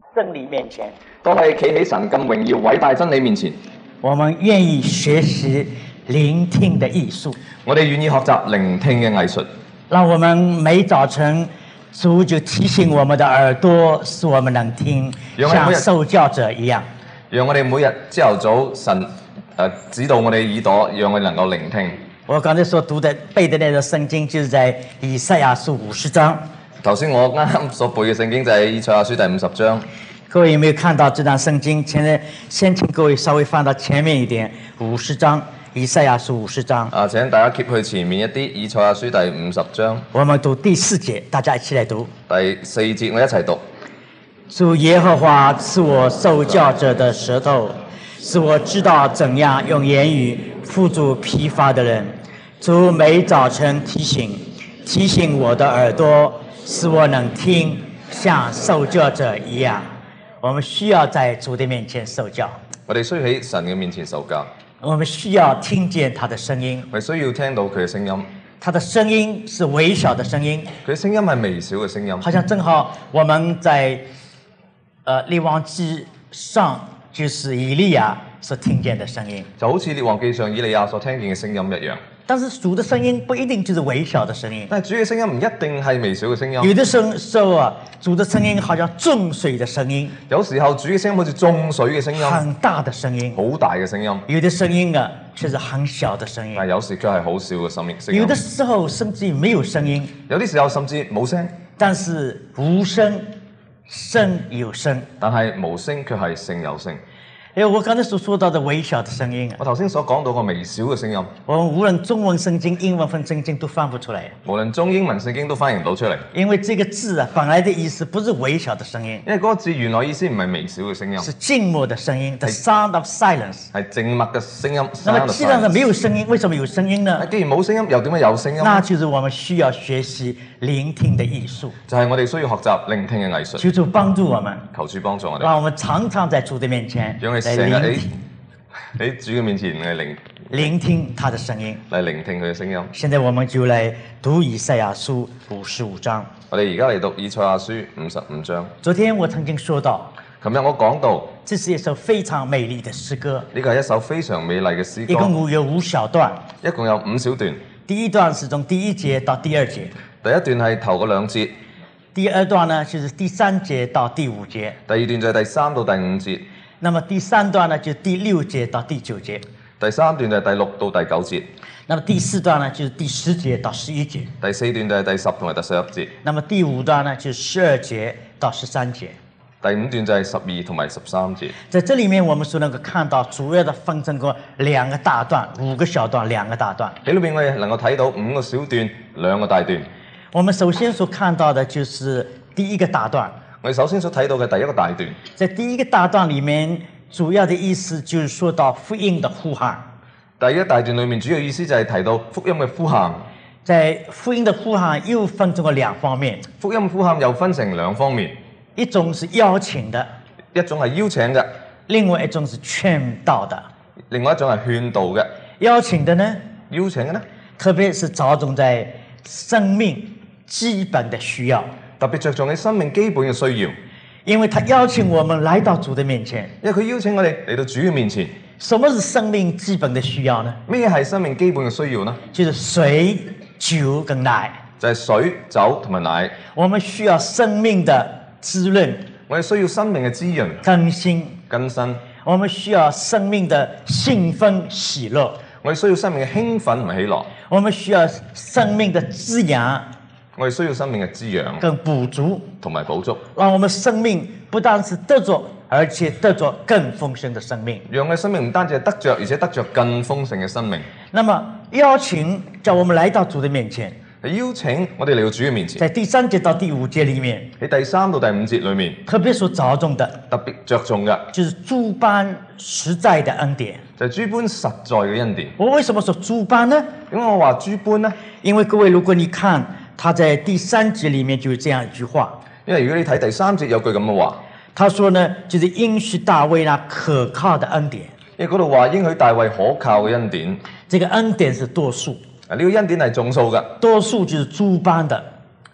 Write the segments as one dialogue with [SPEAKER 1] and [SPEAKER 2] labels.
[SPEAKER 1] 真理面前，
[SPEAKER 2] 當我哋企喺神咁榮耀偉大真理面前，
[SPEAKER 1] 我們願意學習聆聽的藝術。
[SPEAKER 2] 我哋願意學習聆聽嘅藝術。
[SPEAKER 1] 讓我們每早晨主就提醒我們的耳朵，使我們能聽，像受教者一樣。
[SPEAKER 2] 讓我哋每日朝頭早神指導我哋耳朵，讓我哋能夠聆聽。
[SPEAKER 1] 我剛才所讀的背的那個聖經，就是在以賽亞書50章。
[SPEAKER 2] 頭先我啱啱所背嘅聖經就係以賽亞書第50章。
[SPEAKER 1] 各位有沒有看到這張聖經？先請各位稍微放到前面一點，50章，以賽亞書50章。
[SPEAKER 2] 請大家貼去前面一啲，以賽亞書第50章。
[SPEAKER 1] 我們讀第4節，大家一起來讀。
[SPEAKER 2] 第4節我一齊讀。
[SPEAKER 1] 主耶和華是我受教者的舌頭，使我知道怎樣用言語扶助疲乏的人。主每早晨提醒我的耳朵，使我能聽，像受教者一樣。我們需要在主的面前受教。
[SPEAKER 2] 我哋需要喺神嘅面前受教。
[SPEAKER 1] 我們需要聽見他的聲音。
[SPEAKER 2] 我哋需要聽到佢嘅聲音。
[SPEAKER 1] 他的聲音是微小的聲音。
[SPEAKER 2] 佢嘅聲音係微小嘅聲音。
[SPEAKER 1] 好像正好我們在列王記上，就是以利亞所聽見的聲音。
[SPEAKER 2] 就好似列王記上以利亞所聽見嘅聲音一樣。
[SPEAKER 1] 但是主的聲音不一定就是微小的聲音。
[SPEAKER 2] 但係主嘅聲音唔一定係微小嘅聲音。
[SPEAKER 1] 有的時候啊，主的聲音好像眾水的聲音。
[SPEAKER 2] 有時候主嘅聲音好似眾水嘅聲音。
[SPEAKER 1] 很大的聲音。
[SPEAKER 2] 好大嘅聲音。
[SPEAKER 1] 有的聲音啊，卻是很小的聲音。
[SPEAKER 2] 但有時卻係好少嘅聲音。
[SPEAKER 1] 有的時候甚至於沒有聲音。
[SPEAKER 2] 有啲時候甚至冇聲。
[SPEAKER 1] 但是無聲，聲有聲。
[SPEAKER 2] 但係無聲卻係聲有聲。
[SPEAKER 1] 我剛才所說到的微小的聲音，
[SPEAKER 2] 我頭先所講到個微小嘅聲音，
[SPEAKER 1] 我們無論中文聖經、英文聖經都翻不出來。
[SPEAKER 2] 無論中英文聖經都翻譯唔到出嚟。
[SPEAKER 1] 因為這個字啊，本來的意思不是微小的聲音。
[SPEAKER 2] 因為嗰個字原來意思唔係微小嘅聲音，
[SPEAKER 1] 是靜默的聲音 ，the sound of silence。
[SPEAKER 2] 係靜默嘅聲音。
[SPEAKER 1] 那麼既然沒有聲音，為什麼有聲音呢？
[SPEAKER 2] 既然冇聲音，又點解有聲音？
[SPEAKER 1] 那就是我們需要學習聆聽的藝術。
[SPEAKER 2] 就係我哋需要學習聆聽嘅藝術。
[SPEAKER 1] 求主幫助我們，
[SPEAKER 2] 求主幫助我哋。
[SPEAKER 1] 讓我們常常在主的面前來
[SPEAKER 2] 喺主嘅面前嚟
[SPEAKER 1] 聆聽他的聲音，
[SPEAKER 2] 嚟聆聽佢嘅聲音。
[SPEAKER 1] 現在我們就來讀以賽亞書55章。
[SPEAKER 2] 我哋而家嚟讀以賽亞書55章。
[SPEAKER 1] 昨天我曾經說到，
[SPEAKER 2] 琴日我講到，
[SPEAKER 1] 這是一首非常美麗的詩歌。
[SPEAKER 2] 呢個係一首非常美麗嘅詩歌。
[SPEAKER 1] 一共有5小段。
[SPEAKER 2] 一共有5小段。
[SPEAKER 1] 第一段是從第1節到第2節。
[SPEAKER 2] 第一段係頭嗰2節。
[SPEAKER 1] 第二段呢，就是第3節到第5節。
[SPEAKER 2] 第二段就係第3到第5節。
[SPEAKER 1] 那麼第3段呢，就第6節到第9節。
[SPEAKER 2] 第3段就係第6到第9節。
[SPEAKER 1] 那麼第4段呢，就是第10節到11節。
[SPEAKER 2] 第4段就係第10同埋第11節。
[SPEAKER 1] 那麼第5段呢，就是12節到13節。
[SPEAKER 2] 第5段就係12同埋13節。
[SPEAKER 1] 在這裡面，我們所能夠看到主要的分成過2個大段，5個小段，2個大段。
[SPEAKER 2] 喺裏面我哋能夠睇到5個小段，2個大段。
[SPEAKER 1] 我們首先所看到的就是第一個大段。
[SPEAKER 2] 我哋首先所睇到嘅第一個大段，
[SPEAKER 1] 在第一個大段裡面，主要的意思就是說到福音的呼喊。
[SPEAKER 2] 第一大段裡面主要意思就係提到福音嘅呼喊。
[SPEAKER 1] 在福音的呼喊又分成過2方面。
[SPEAKER 2] 福音呼喊又分成2方面，
[SPEAKER 1] 一種是邀請的，
[SPEAKER 2] 一種係邀請嘅；
[SPEAKER 1] 另外一種是勸導的，
[SPEAKER 2] 另外一種係勸導嘅。
[SPEAKER 1] 邀請的呢？
[SPEAKER 2] 邀請嘅呢？
[SPEAKER 1] 特別是着重在生命基本的需要。
[SPEAKER 2] 特別着重喺生命基本嘅需要，
[SPEAKER 1] 因為他邀請我們來到主的面前。
[SPEAKER 2] 因為佢邀請我哋嚟到主嘅面前。
[SPEAKER 1] 什麼是生命基本的需要呢？
[SPEAKER 2] 咩係生命基本嘅需要呢？
[SPEAKER 1] 就是水、酒跟奶。
[SPEAKER 2] 就係水、酒同埋奶。
[SPEAKER 1] 我們需要生命的滋潤，
[SPEAKER 2] 我哋需要生命嘅滋潤、
[SPEAKER 1] 更新。我們需要生命的興奮、喜樂。
[SPEAKER 2] 我哋需要生命嘅興奮同埋喜樂。
[SPEAKER 1] 我們需要生命的滋養。
[SPEAKER 2] 我哋需要生命嘅滋養
[SPEAKER 1] 跟補足
[SPEAKER 2] 同埋補足，
[SPEAKER 1] 讓我們生命不單是得着，而且得着更豐盛的生命。
[SPEAKER 2] 讓我哋生命唔單止係得着，而且得着更豐盛嘅生命。
[SPEAKER 1] 那麼邀請叫我們來到主的面前，
[SPEAKER 2] 邀請我哋嚟到主嘅面前。
[SPEAKER 1] 在第3節到第5節裡面，
[SPEAKER 2] 喺第3到第5節裡面，
[SPEAKER 1] 特別所着重的，
[SPEAKER 2] 特別着重嘅，
[SPEAKER 1] 就是諸般實在的恩典。
[SPEAKER 2] 就係諸般實在嘅恩典。
[SPEAKER 1] 我為什麼說諸般呢？
[SPEAKER 2] 點解我話諸般呢？
[SPEAKER 1] 因為各位，如果你看他在第3節裡面就有這樣一句話。
[SPEAKER 2] 因為如果你睇第3節有句咁嘅話，
[SPEAKER 1] 他說呢，就是應許大衛那可靠的恩典。
[SPEAKER 2] 因為嗰度話應許大衛可靠嘅恩典。
[SPEAKER 1] 這個恩典是多數。
[SPEAKER 2] 呢個恩典係眾數嘅。
[SPEAKER 1] 多數就是諸般的。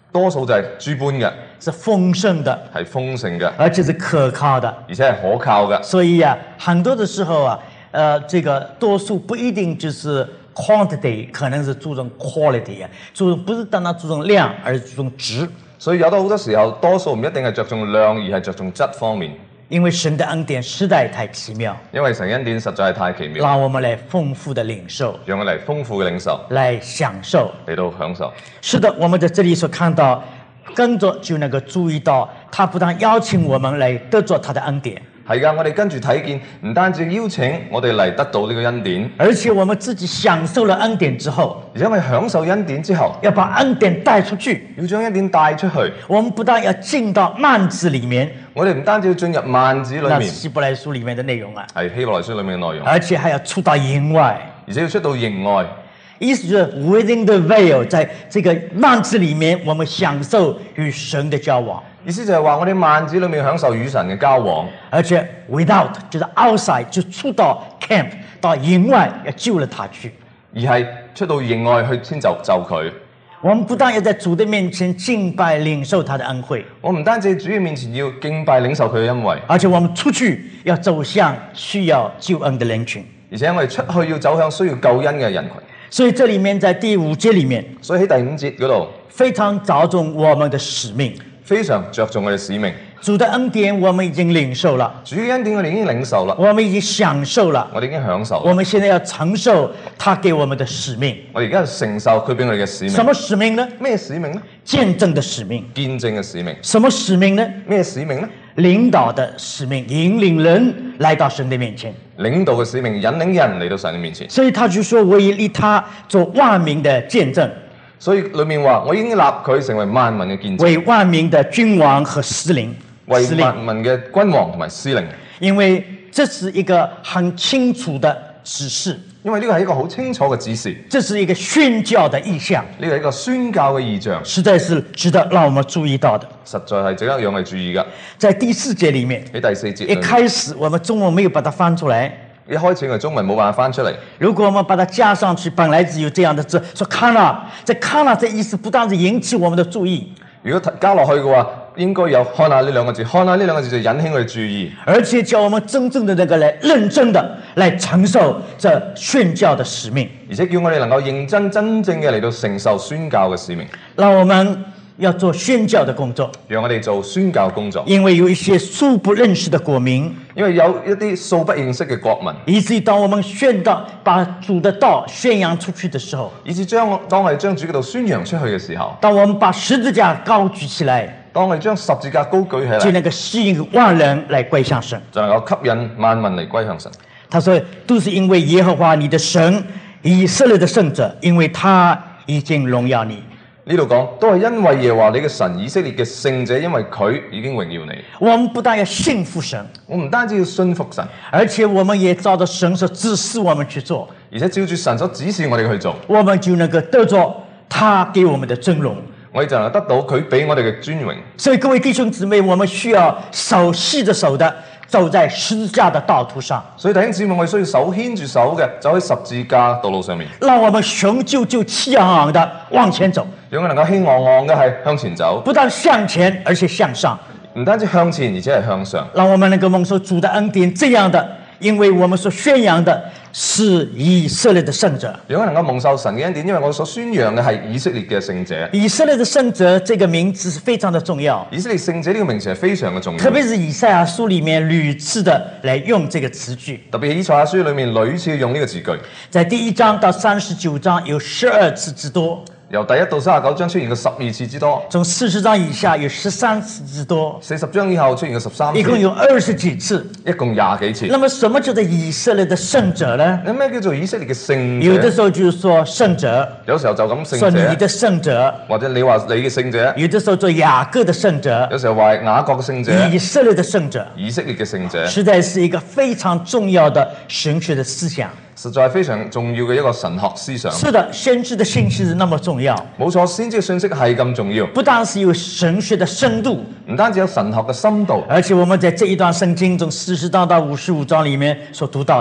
[SPEAKER 2] 多數就係諸般嘅，
[SPEAKER 1] 是豐盛的，
[SPEAKER 2] 係豐盛嘅，
[SPEAKER 1] 而且是可靠的。
[SPEAKER 2] 而且係可靠嘅。
[SPEAKER 1] 所以啊，很多的時候啊，这個多數不一定就是 quantity， 可能是注重 quality 啊，不是單單注重量，而是注重質。
[SPEAKER 2] 所以有得好多時候，多數唔一定係着重量，而係着重質方面。
[SPEAKER 1] 因為神的恩典實在太奇妙，
[SPEAKER 2] 因為神恩典實在係太奇妙，
[SPEAKER 1] 讓我們來豐富的領受，
[SPEAKER 2] 讓我嚟豐富嘅領受，
[SPEAKER 1] 來享受，
[SPEAKER 2] 嚟到享受。
[SPEAKER 1] 是的，我們在這裡所看到，跟着就能夠注意到，他不但邀請我們來得着他的恩典。
[SPEAKER 2] 係㗎，我哋跟住睇見，唔單止邀請我哋嚟得到呢個恩典，
[SPEAKER 1] 而且我們自己享受了恩典之後，
[SPEAKER 2] 而且我哋享受恩典之後，
[SPEAKER 1] 要把恩典帶出去，
[SPEAKER 2] 要將恩典帶出去。
[SPEAKER 1] 我們不但要進到幔子裡面，
[SPEAKER 2] 我哋唔單止要進入幔子裏
[SPEAKER 1] 那
[SPEAKER 2] 面，
[SPEAKER 1] 希伯來書裡面的內容啊，
[SPEAKER 2] 係希伯來書裏面嘅內容，
[SPEAKER 1] 而且還要出到營外，
[SPEAKER 2] 而且要出到營外。
[SPEAKER 1] 意思就是 within the veil， 在這個幔子裡面，我們享受與神的交往。
[SPEAKER 2] 意思就係話我哋幔子裏面享受與神嘅交往，
[SPEAKER 1] 而且 without 就是 outside， 就出到 camp 到營外要救了他去。
[SPEAKER 2] 而係出到營外去先就佢。
[SPEAKER 1] 我們不但要在主的面前敬拜領受他的恩惠，
[SPEAKER 2] 我唔單止喺主嘅面前要敬拜領受佢嘅恩惠，
[SPEAKER 1] 而且我們出去要走向需要救恩的人群。
[SPEAKER 2] 而且我哋出去要走向需要救恩嘅人群。
[SPEAKER 1] 所以這裡面在第5節裡面，
[SPEAKER 2] 所以喺第5節嗰度
[SPEAKER 1] 非常着重我們的使命。
[SPEAKER 2] 非常着重我哋使命。
[SPEAKER 1] 主的恩典我們已經領受了，
[SPEAKER 2] 主嘅恩典我哋已經領受啦，
[SPEAKER 1] 我們已經享受了，
[SPEAKER 2] 我哋已經享受。
[SPEAKER 1] 我們現在要承受他給我們的使命。
[SPEAKER 2] 我哋而家承受佢俾我哋嘅使命。
[SPEAKER 1] 什麼使命呢？
[SPEAKER 2] 咩使命呢？
[SPEAKER 1] 見證的使命。
[SPEAKER 2] 見證嘅使命。
[SPEAKER 1] 什麼使命呢？
[SPEAKER 2] 咩使命呢？
[SPEAKER 1] 領導的使命，引領人來到神的面前。
[SPEAKER 2] 領導嘅使命，引領人嚟到神嘅面前。
[SPEAKER 1] 所以他就說：我已立他做萬民的見證。
[SPEAKER 2] 所以裏面話：我已經立佢成為萬民嘅見證，
[SPEAKER 1] 為萬民的君王和司令。
[SPEAKER 2] 為萬民嘅君王同埋司令。
[SPEAKER 1] 因為這是一個很清楚的指示。
[SPEAKER 2] 因為呢個係一個好清楚嘅指示。
[SPEAKER 1] 這是一個宣教的意象。
[SPEAKER 2] 呢個係一個宣教嘅意象。
[SPEAKER 1] 實在是值得讓我們注意到的。
[SPEAKER 2] 實在係值得讓我哋注意㗎。
[SPEAKER 1] 在第4節裡面，
[SPEAKER 2] 喺第4節
[SPEAKER 1] 一開始我們中文沒有把它翻出來。
[SPEAKER 2] 一開始我哋中文冇辦法翻出嚟。
[SPEAKER 1] 如果我們把它加上去，本來只有這樣的字，說看了，這看了這意思不但是引起我們的注意，
[SPEAKER 2] 如果加落去嘅話，應該有看下呢兩個字，看下呢兩個字就引起我哋注意，
[SPEAKER 1] 而且叫我們真正的那個來認真的來承受這宣教的使命，
[SPEAKER 2] 而且叫我哋能夠認真真正嘅嚟到承受宣教嘅使命。
[SPEAKER 1] 讓我們要做宣教的工作，
[SPEAKER 2] 讓我哋做宣教工作。
[SPEAKER 1] 因為有一些素不認識的國民，
[SPEAKER 2] 因為有一啲素不認識嘅國民，
[SPEAKER 1] 以至於當我們把主的道宣揚出去的時候，
[SPEAKER 2] 以至當我哋將主嘅道宣揚出去嘅時候，
[SPEAKER 1] 當我們把十字架高舉起來，
[SPEAKER 2] 當我哋將十字架高舉起來，
[SPEAKER 1] 就能夠吸引萬人來歸向神，
[SPEAKER 2] 就能夠吸引萬民嚟歸向神。
[SPEAKER 1] 他說都是因為耶和華你的神以色列的聖者，因為他已經榮耀你。
[SPEAKER 2] 呢度講都係因為耶和華你嘅神以色列嘅聖者，因為佢已經榮耀你。
[SPEAKER 1] 我們不但要信服神，
[SPEAKER 2] 我唔單止要信服神，
[SPEAKER 1] 而且我們也照着神所指示我們去做，
[SPEAKER 2] 而且照住神所指示我哋去做，
[SPEAKER 1] 我們就能夠得着他給我們的尊榮。
[SPEAKER 2] 我哋就能夠得到佢俾我哋嘅尊榮。
[SPEAKER 1] 所以各位弟兄姊妹，我們需要手牽着手的走在十字架的道途上。
[SPEAKER 2] 所以弟兄姊妹，我哋需要手牽住手嘅走喺十字架道路上面，
[SPEAKER 1] 讓我們雄赳赳氣昂昂的往前走，
[SPEAKER 2] 讓我能夠氣昂昂嘅係向前走，
[SPEAKER 1] 不但向前，而且向上。
[SPEAKER 2] 唔單止向前，而且係向上。
[SPEAKER 1] 讓我們能夠蒙受主的恩典，這樣的，因為我們所宣揚的是以色列的聖者。
[SPEAKER 2] 讓我能夠蒙受神嘅恩典，因為我所宣揚嘅係以色列嘅聖者。
[SPEAKER 1] 以色列的聖者這個名字是非常的重要。
[SPEAKER 2] 以色列聖者呢個名詞係非常嘅重要，
[SPEAKER 1] 特別是以賽亞書裡面屢次的來用這個詞句。
[SPEAKER 2] 特別喺以賽亞書裡面屢次用呢個字句，
[SPEAKER 1] 在第1章到39章有12次之多。
[SPEAKER 2] 由第1到39章出現過12次之多，
[SPEAKER 1] 從40章以下有13次之多
[SPEAKER 2] ，40章以後出現過13次，
[SPEAKER 1] 一共有20幾次，
[SPEAKER 2] 一共20幾次。
[SPEAKER 1] 那麼什麼叫做以色列的聖者呢？
[SPEAKER 2] 有咩叫做以色列嘅聖者？
[SPEAKER 1] 有的時候就是說聖者，
[SPEAKER 2] 有時候就咁聖
[SPEAKER 1] 說你
[SPEAKER 2] 者，
[SPEAKER 1] 的聖者，
[SPEAKER 2] 或者你話你嘅聖者，
[SPEAKER 1] 有的時候做雅各的聖者，
[SPEAKER 2] 有時候話雅各嘅聖者，
[SPEAKER 1] 以色列的聖者，
[SPEAKER 2] 以色列嘅聖者，
[SPEAKER 1] 實在是一個非常重要的神學的思想。
[SPEAKER 2] 實在非常重要嘅一個神學思想。
[SPEAKER 1] 是的，先知的信息是那麼重要，
[SPEAKER 2] 冇錯，先知嘅信息係咁重要，
[SPEAKER 1] 不單是有神學的深度，
[SPEAKER 2] 唔單止有神學嘅深度，
[SPEAKER 1] 而且我們在這一段聖經中40章到55章裡面所讀到的，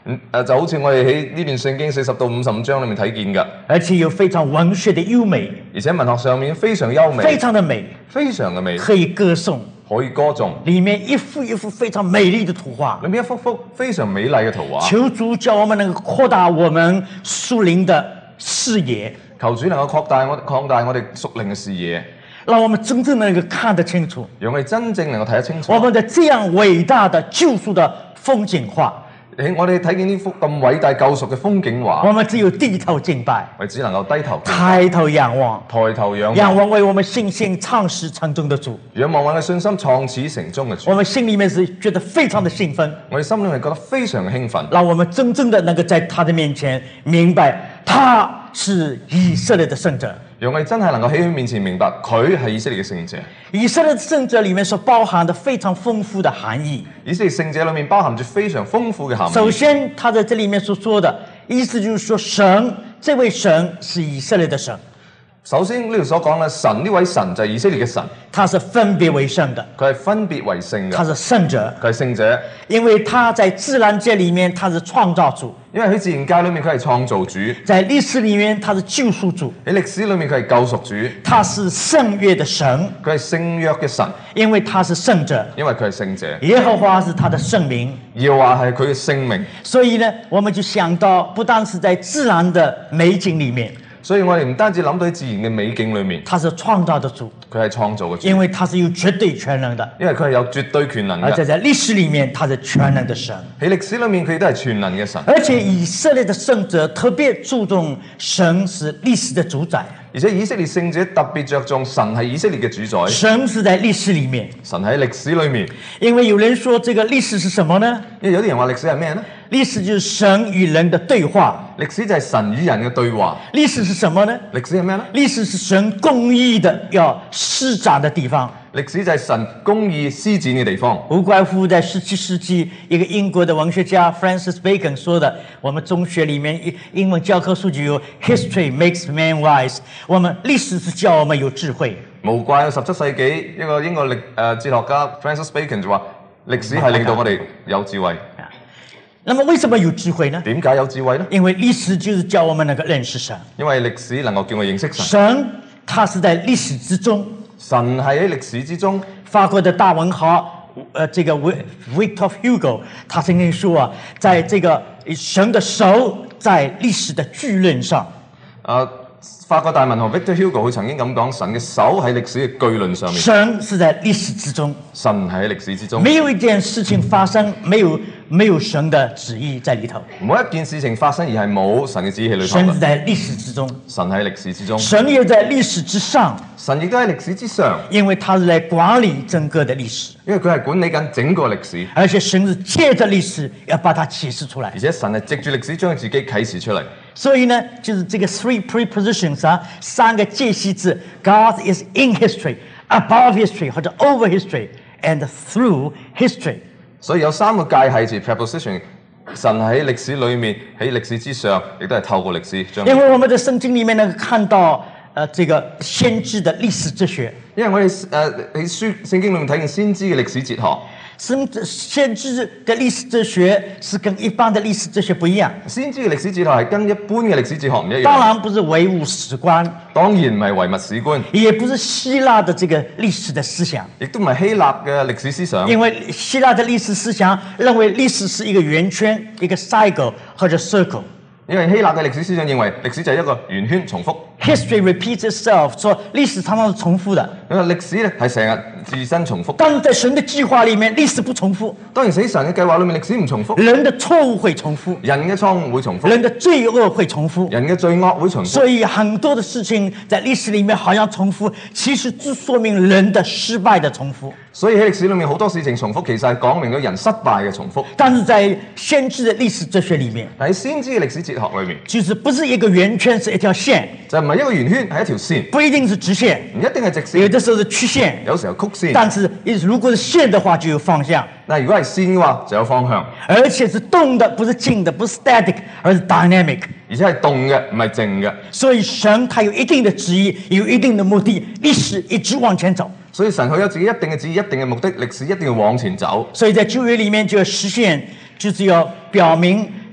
[SPEAKER 2] 就好似我哋喺呢段聖經40到55章裏面睇見㗎，
[SPEAKER 1] 而且有非常文學的優美，
[SPEAKER 2] 而且文學上面非常優美，
[SPEAKER 1] 非常的美，
[SPEAKER 2] 非常嘅美，
[SPEAKER 1] 可以歌頌。
[SPEAKER 2] 可以歌頌。
[SPEAKER 1] 里面一幅一幅非常美麗的圖畫，
[SPEAKER 2] 裏面一幅幅非常美麗嘅圖畫。
[SPEAKER 1] 求主叫我們能夠擴大我們屬靈的視野，
[SPEAKER 2] 求主能夠擴大我哋屬靈嘅視野，
[SPEAKER 1] 讓我們真正能夠看得清楚
[SPEAKER 2] 讓我哋真正能夠睇得清楚。
[SPEAKER 1] 我們的這樣偉大的救贖的風景畫。
[SPEAKER 2] 我哋睇見呢幅咁偉大救贖嘅風景畫，
[SPEAKER 1] 我們只有低頭敬拜，
[SPEAKER 2] 我哋只能夠低頭
[SPEAKER 1] 抬頭仰望，
[SPEAKER 2] 抬頭仰
[SPEAKER 1] 仰望為我們信心創始成終的主。
[SPEAKER 2] 仰望我哋信心創始成終嘅主。
[SPEAKER 1] 我們心裡面是覺得非常的興奮，
[SPEAKER 2] 我哋心裏面覺得非常興奮，
[SPEAKER 1] 讓我們真正的能夠在他的面前明白他是以色列的聖者。
[SPEAKER 2] 讓我哋真係能夠喺佢面前明白佢係以色列嘅聖者。
[SPEAKER 1] 以色列的聖者裡面所包含的非常豐富的含義。
[SPEAKER 2] 以色列聖者裏面包含住非常豐富嘅含義。
[SPEAKER 1] 首先，他在這裡面所說的意思就是說，神這位神是以色列的神。
[SPEAKER 2] 首先呢度所講嘅神，呢位神就係以色列嘅神，
[SPEAKER 1] 他是分別為聖的，
[SPEAKER 2] 佢係分別為聖嘅，
[SPEAKER 1] 他是聖者，
[SPEAKER 2] 佢係聖者，
[SPEAKER 1] 因為他在自然界裡面他是創造主，
[SPEAKER 2] 因為喺自然界裏面佢係創造主，
[SPEAKER 1] 在歷史裡面他是救贖主，
[SPEAKER 2] 喺歷史裏面佢係救贖主，
[SPEAKER 1] 他是聖約的神，
[SPEAKER 2] 佢係聖約嘅神，
[SPEAKER 1] 因為他是聖者，
[SPEAKER 2] 因為佢係聖者，
[SPEAKER 1] 耶和華是他的聖名，
[SPEAKER 2] 耶和華係佢嘅聖名，
[SPEAKER 1] 所以呢，我們就想到不單是在自然的美景裡面。
[SPEAKER 2] 所以我哋唔單止諗到喺自然嘅美景裏面，
[SPEAKER 1] 他是創造的主，
[SPEAKER 2] 佢係創造嘅主，
[SPEAKER 1] 因為他是有絕對全能的，
[SPEAKER 2] 因為佢係有絕對權能嘅。
[SPEAKER 1] 而且在歷史裡面，他是全能的神。
[SPEAKER 2] 喺歷史裏面，佢都係全能嘅神。
[SPEAKER 1] 而且以色列的聖者特別注重神是歷史的主宰，
[SPEAKER 2] 而且以色列聖者特別着重神係以色列嘅主宰，
[SPEAKER 1] 神是在歷史裡面。
[SPEAKER 2] 神喺歷史裏面。
[SPEAKER 1] 因為有人說這個歷史是什麼呢？
[SPEAKER 2] 因為有啲人話歷史係咩呢？
[SPEAKER 1] 歷史就是神與人的對話。
[SPEAKER 2] 歷史就係神與人嘅對話。
[SPEAKER 1] 歷史是什麼呢？
[SPEAKER 2] 歷史係咩呢？
[SPEAKER 1] 歷史是神公義的要施展的地方。
[SPEAKER 2] 歷史就係神公義施展嘅地方。
[SPEAKER 1] 無怪乎在17世紀，一個英國的文學家 Francis Bacon 說的，我們中學裡面英文教科書就有 History makes man wise， 我們歷史是教我們有智慧。
[SPEAKER 2] 無怪17世紀一個英國哲學家 Francis Bacon 就話，歷史係令到我哋有智慧。
[SPEAKER 1] 那麼為什麼有智慧呢？
[SPEAKER 2] 點解有智慧呢？
[SPEAKER 1] 因為歷史就是教我們能夠認識神。
[SPEAKER 2] 因為歷史能夠叫我認識神。
[SPEAKER 1] 神，他是在歷史之中。
[SPEAKER 2] 神係喺歷史之中。
[SPEAKER 1] 法國的大文豪，這個 Victor Hugo，他曾經說啊，在這個神的手在歷史的巨輪上。
[SPEAKER 2] 法國大文豪 Victor Hugo 佢曾經咁講，神嘅手喺歷史嘅巨輪上面。
[SPEAKER 1] 神是在歷史之中。
[SPEAKER 2] 神喺歷史之中。
[SPEAKER 1] 沒有一件事情發生，沒有神的旨意在裡頭。
[SPEAKER 2] 每一件事情發生而係冇神嘅旨意喺裡頭。
[SPEAKER 1] 神是在歷史之中。
[SPEAKER 2] 神喺歷史之中。
[SPEAKER 1] 神也在歷史之上。
[SPEAKER 2] 神亦都喺歷史之上。
[SPEAKER 1] 因為他是在管理整個的歷史。
[SPEAKER 2] 因為佢係管理緊整個歷史。
[SPEAKER 1] 而且神是借着歷史要把它啟示出來。
[SPEAKER 2] 而且神係藉住歷史將佢自己啟示出嚟。
[SPEAKER 1] 所以呢，就是這個 three prepositions 啊，3個介系字 ，God is in history, above history 或者 over history and through history。
[SPEAKER 2] 所以有3個介系字 preposition， 神喺歷史裏面，喺歷史之上，亦都係透過歷史將。因
[SPEAKER 1] 為我們在聖經裡面能夠看到這個先知的歷史哲學。
[SPEAKER 2] 因為我哋喺聖經裡面睇見先知嘅歷史哲學。
[SPEAKER 1] 先知的歷史哲學是跟一般的歷史哲學不一樣。
[SPEAKER 2] 先知嘅歷史哲學係跟一般嘅歷史哲學唔一樣。
[SPEAKER 1] 當然不是唯物史觀，
[SPEAKER 2] 當然唔係唯物史觀，
[SPEAKER 1] 也不是希臘的這個歷史的思想，
[SPEAKER 2] 亦都唔係希臘嘅歷史思想。
[SPEAKER 1] 因為希臘的歷史思想認為歷史是一個圓圈，一個 cycle 或者 circle。
[SPEAKER 2] 因為希臘嘅歷史思想認為歷史就係一個圓圈重複。
[SPEAKER 1] History repeats itself， 說歷史常常是重複的。
[SPEAKER 2] 因為歷史咧係成日自身重複。
[SPEAKER 1] 但在神的計劃裡面，歷史不重複。
[SPEAKER 2] 當然喺神嘅計劃裡面，歷史唔重複。
[SPEAKER 1] 人的錯誤會重複，
[SPEAKER 2] 人嘅錯誤會重複。
[SPEAKER 1] 人的罪惡會重複，
[SPEAKER 2] 人嘅罪惡會重複。
[SPEAKER 1] 所以很多的事情在歷史裡面好像重複，其實只說明人的失敗的重複。
[SPEAKER 2] 所以喺歷史裡面好多事情重複，其實係講明咗人失敗嘅重複。
[SPEAKER 1] 但是在先知的歷史哲學裡面，
[SPEAKER 2] 喺先知嘅歷史哲學裡面，
[SPEAKER 1] 就是不是一個圓圈，是一條線，
[SPEAKER 2] 就唔係一個圓圈，係一條線，
[SPEAKER 1] 不一定是直線，
[SPEAKER 2] 唔一定係直線，
[SPEAKER 1] 有的時候是曲線，
[SPEAKER 2] 有時候曲線。
[SPEAKER 1] 但是如果是線的話，就有方向。
[SPEAKER 2] 那如果係線嘅話，就有方向，
[SPEAKER 1] 而且是動的，不是靜的，不是 static， 而是 dynamic，
[SPEAKER 2] 而且係動嘅，唔係靜嘅。
[SPEAKER 1] 所以神他有一定的旨意，有一定的目的，歷史一直往前走。
[SPEAKER 2] 所以神佢有自己一定嘅旨意、一定嘅目的，歷史一定要往前走。
[SPEAKER 1] 所以在舊約裡面就要實現，就是要表明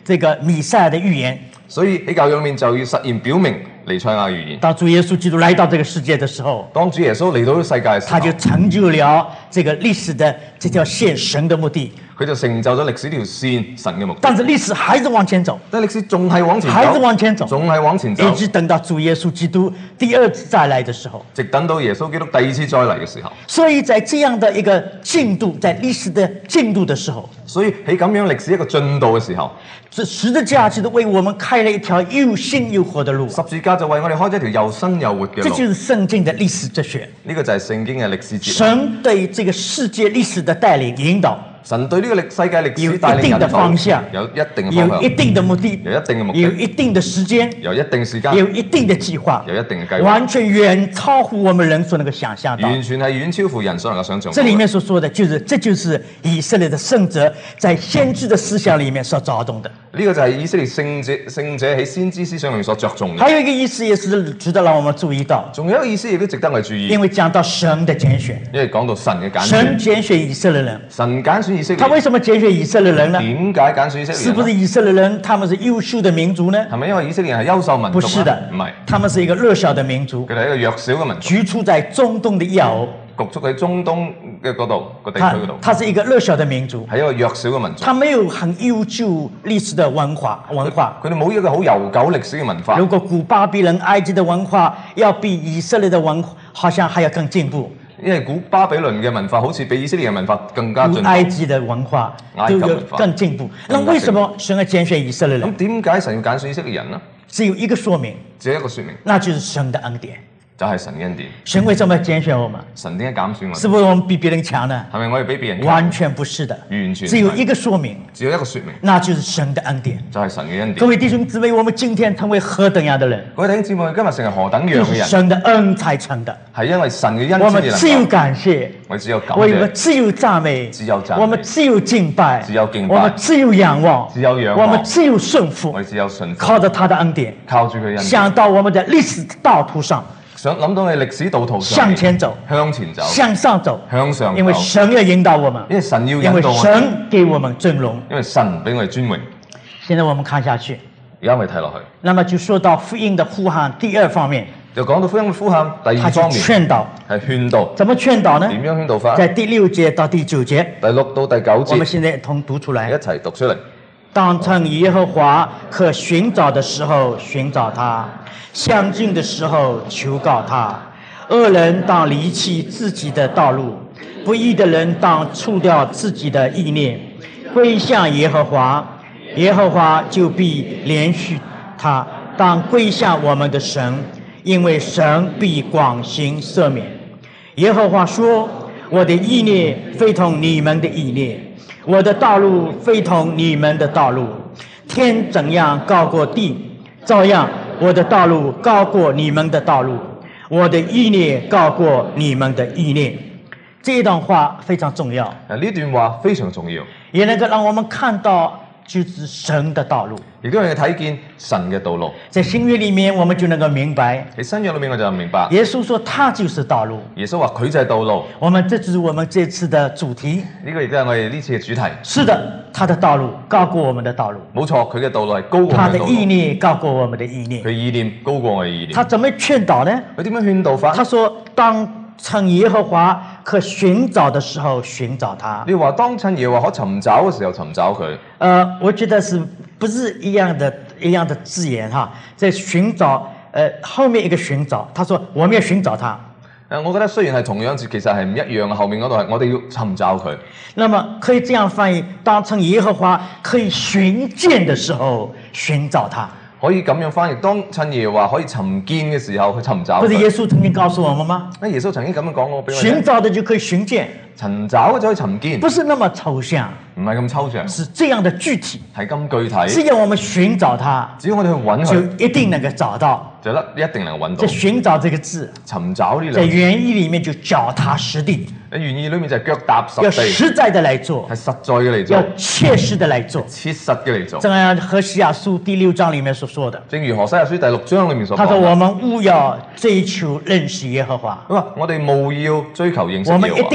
[SPEAKER 1] 这个弥赛亞的預言。
[SPEAKER 2] 所以喺教養裏面就要實現表明彌賽亞預言。
[SPEAKER 1] 當主耶穌基督來到這個世界的時候，
[SPEAKER 2] 當主耶穌嚟到呢個世界嘅時候，
[SPEAKER 1] 他就成就了這個歷史的這條線神的目的。
[SPEAKER 2] 佢就成就咗歷史條線神嘅目的。
[SPEAKER 1] 但是歷史還是往前走，
[SPEAKER 2] 但係歷史仲係往前走，
[SPEAKER 1] 還是往前走，
[SPEAKER 2] 仲係往前走，
[SPEAKER 1] 一直等到主耶穌基督第二次再來的時候，
[SPEAKER 2] 直等到耶穌基督第二次再嚟嘅時候。
[SPEAKER 1] 所以在這樣的一個進度，在歷史的進度的時候，
[SPEAKER 2] 所以喺咁樣歷史一個進度嘅時候，
[SPEAKER 1] 這十字架就是為我們開了一條又新又活的路。
[SPEAKER 2] 十字架就為我哋開咗一條又新又活嘅路。
[SPEAKER 1] 這就是聖經的歷史哲學。
[SPEAKER 2] 呢個就係聖經嘅歷史哲學。
[SPEAKER 1] 神對這個世界歷史的帶領引導，
[SPEAKER 2] 神對呢個世界歷史帶領
[SPEAKER 1] 有一定的方向，
[SPEAKER 2] 有一定嘅方向，
[SPEAKER 1] 有一定的目的，
[SPEAKER 2] 有一定嘅目的，
[SPEAKER 1] 有一定的時間，
[SPEAKER 2] 有一定時間，
[SPEAKER 1] 有一定的計劃，
[SPEAKER 2] 有一定嘅計劃，
[SPEAKER 1] 完全遠超乎我們人所能夠想象到。
[SPEAKER 2] 完全係遠超乎人所能夠想象。
[SPEAKER 1] 這裡面所說的就是，這就是以色列的聖者在先知的思想裡面所着重的。
[SPEAKER 2] 呢個就係以色列聖者喺先知思想裏面所着重嘅。
[SPEAKER 1] 還有一個意思也是值得讓我們注意到。
[SPEAKER 2] 仲有一個意思亦都值得我哋注意。
[SPEAKER 1] 因為講到神的揀選，
[SPEAKER 2] 因為講到神嘅揀選。
[SPEAKER 1] 神揀選以色列人。
[SPEAKER 2] 神揀選以色列人。
[SPEAKER 1] 他為什麼揀選以色列人呢？
[SPEAKER 2] 點解揀選以色列人？
[SPEAKER 1] 是不是以色列人他們是優秀的民族呢？
[SPEAKER 2] 係咪因為以色列人係優秀民族？
[SPEAKER 1] 不是的，
[SPEAKER 2] 唔係。
[SPEAKER 1] 他們是一個弱小的民族。
[SPEAKER 2] 佢哋係一個弱小嘅民族。
[SPEAKER 1] 居住在中東的亞
[SPEAKER 2] 局促喺中東嘅嗰度個地區嗰度。
[SPEAKER 1] 它是一個弱小的民族。
[SPEAKER 2] 係一個弱小嘅民族。
[SPEAKER 1] 它沒有很悠久歷史的文化。
[SPEAKER 2] 佢哋冇一個好悠久歷史嘅文化。
[SPEAKER 1] 如果古巴比倫、埃及的文化要比以色列的文化，好像還要更進步。
[SPEAKER 2] 因為古巴比倫嘅文化好似比以色列嘅文化更加進步。
[SPEAKER 1] 古埃及的文化都有更進步。那為什麼神要揀選以色列人？
[SPEAKER 2] 咁點解神要揀選以色列人呢？
[SPEAKER 1] 只有一個說明。
[SPEAKER 2] 只有一個說明。
[SPEAKER 1] 那就是神的恩典。
[SPEAKER 2] 就係神嘅恩典。
[SPEAKER 1] 神為什麼要揀選我們？
[SPEAKER 2] 神點解揀選我哋？
[SPEAKER 1] 是不是我們比別人強呢？
[SPEAKER 2] 係咪我哋比別人強？
[SPEAKER 1] 完全不是的。
[SPEAKER 2] 完全。
[SPEAKER 1] 只有一個說明。
[SPEAKER 2] 只有一個說明。
[SPEAKER 1] 那就是神的恩典。
[SPEAKER 2] 就係神嘅恩典。
[SPEAKER 1] 各位弟兄姊妹，我們今天成為何等樣的人？
[SPEAKER 2] 各位弟兄姊妹，今日成為何等樣嘅人？
[SPEAKER 1] 神的恩才成的。
[SPEAKER 2] 係因為神嘅恩。
[SPEAKER 1] 我們只有感謝。
[SPEAKER 2] 我只有感謝。
[SPEAKER 1] 我們只有讚美。
[SPEAKER 2] 只有讚美。
[SPEAKER 1] 我們只有敬拜。
[SPEAKER 2] 只有敬拜。
[SPEAKER 1] 我們只有仰望。
[SPEAKER 2] 只有仰望。
[SPEAKER 1] 我們只有順服。
[SPEAKER 2] 我們只有順服。
[SPEAKER 1] 靠着他的恩典。
[SPEAKER 2] 靠住佢恩典。
[SPEAKER 1] 想到我們的歷史道途上。
[SPEAKER 2] 想諗到你歷史道途上
[SPEAKER 1] 向前走，
[SPEAKER 2] 向前走，
[SPEAKER 1] 向上走，
[SPEAKER 2] 向上走，
[SPEAKER 1] 因為神要引導我們，
[SPEAKER 2] 因為神要引導我們，
[SPEAKER 1] 因為神給我們尊榮，
[SPEAKER 2] 因為神俾我哋尊榮。
[SPEAKER 1] 現在我們看下去，
[SPEAKER 2] 而家我哋睇落去，
[SPEAKER 1] 那麼就說到福音的呼喊第二方面，
[SPEAKER 2] 就講到福音嘅呼喊第二方面，
[SPEAKER 1] 勸導，
[SPEAKER 2] 係勸導。
[SPEAKER 1] 怎麼勸導呢？
[SPEAKER 2] 點樣勸導法？
[SPEAKER 1] 在第6節到第9節，
[SPEAKER 2] 第6到第9節，
[SPEAKER 1] 我們現在一同讀出來，
[SPEAKER 2] 一齊讀出嚟。
[SPEAKER 1] 當趁耶和華可尋找的時候尋找他，相近的時候求告他。惡人當離棄自己的道路，不義的人當除掉自己的意念，歸向耶和華，耶和華就必憐恤他。當歸向我們的神，因為神必廣行赦免。耶和華說：我的意念非同你們的意念，我的道路非同你們的道路。天怎樣高過地，照樣我的道路高過你們的道路。我的意念高過你們的意念，這一段話非常重要。
[SPEAKER 2] 呢段話非常重要，
[SPEAKER 1] 也能夠讓我們看到就是神的道路，
[SPEAKER 2] 亦都讓你睇見神嘅道路。
[SPEAKER 1] 在新約裏面，我們就能夠明白。
[SPEAKER 2] 喺新約裏面，我就明白。
[SPEAKER 1] 耶穌說他就是道路。
[SPEAKER 2] 耶穌話佢就係道路。
[SPEAKER 1] 這就是我們這次的主題。
[SPEAKER 2] 呢個亦都係我哋呢次嘅主題。
[SPEAKER 1] 是的，他的道路高過我們的道路。冇
[SPEAKER 2] 錯，佢嘅道路係高過我們嘅道路。
[SPEAKER 1] 他的意念高過我們的意念。
[SPEAKER 2] 佢意念高過我嘅意念。
[SPEAKER 1] 他怎麼勸導呢？
[SPEAKER 2] 佢點樣勸導法？
[SPEAKER 1] 他說：當趁耶和華可尋找的時候尋找他。
[SPEAKER 2] 你話當趁耶和華可尋找嘅時候尋找佢。
[SPEAKER 1] 我覺得是不是一樣的字眼哈？在尋找，後面一個尋找，他說我們要尋找他。
[SPEAKER 2] 我覺得雖然係同樣字，其實係唔一樣嘅。後面嗰度係我哋要尋找佢。
[SPEAKER 1] 那麼可以這樣翻譯：當趁耶和華可以尋見的時候尋找他。
[SPEAKER 2] 可以咁樣翻譯，當趁耶和華可以尋見嘅時候去尋找佢。
[SPEAKER 1] 不是耶穌曾經告訴我們嗎？
[SPEAKER 2] 耶穌曾經咁樣講過俾我哋。
[SPEAKER 1] 尋找的就可以尋見，
[SPEAKER 2] 尋找就可以尋見，
[SPEAKER 1] 不是那麼抽象，
[SPEAKER 2] 唔係咁抽象，
[SPEAKER 1] 是這樣的具體，
[SPEAKER 2] 係咁具體。
[SPEAKER 1] 只要我們尋找它，
[SPEAKER 2] 只要我哋去揾佢，
[SPEAKER 1] 就一定能夠找到，
[SPEAKER 2] 就一定能夠揾到。
[SPEAKER 1] 這尋找這個字，
[SPEAKER 2] 尋找呢兩個字，
[SPEAKER 1] 在原意裡面就腳踏實地。
[SPEAKER 2] 原意裏面就係腳踏實地，
[SPEAKER 1] 要實在的來做，
[SPEAKER 2] 係實在嘅嚟做，
[SPEAKER 1] 要切實的來做，
[SPEAKER 2] 切實嘅嚟做。
[SPEAKER 1] 正如何西亞書第6章裡面所說的，
[SPEAKER 2] 正如何西亞書第6章裡面所講，
[SPEAKER 1] 他說：我們務要追求認識耶和華。
[SPEAKER 2] 我哋務要追求認識耶和華。
[SPEAKER 1] 我們一定要認識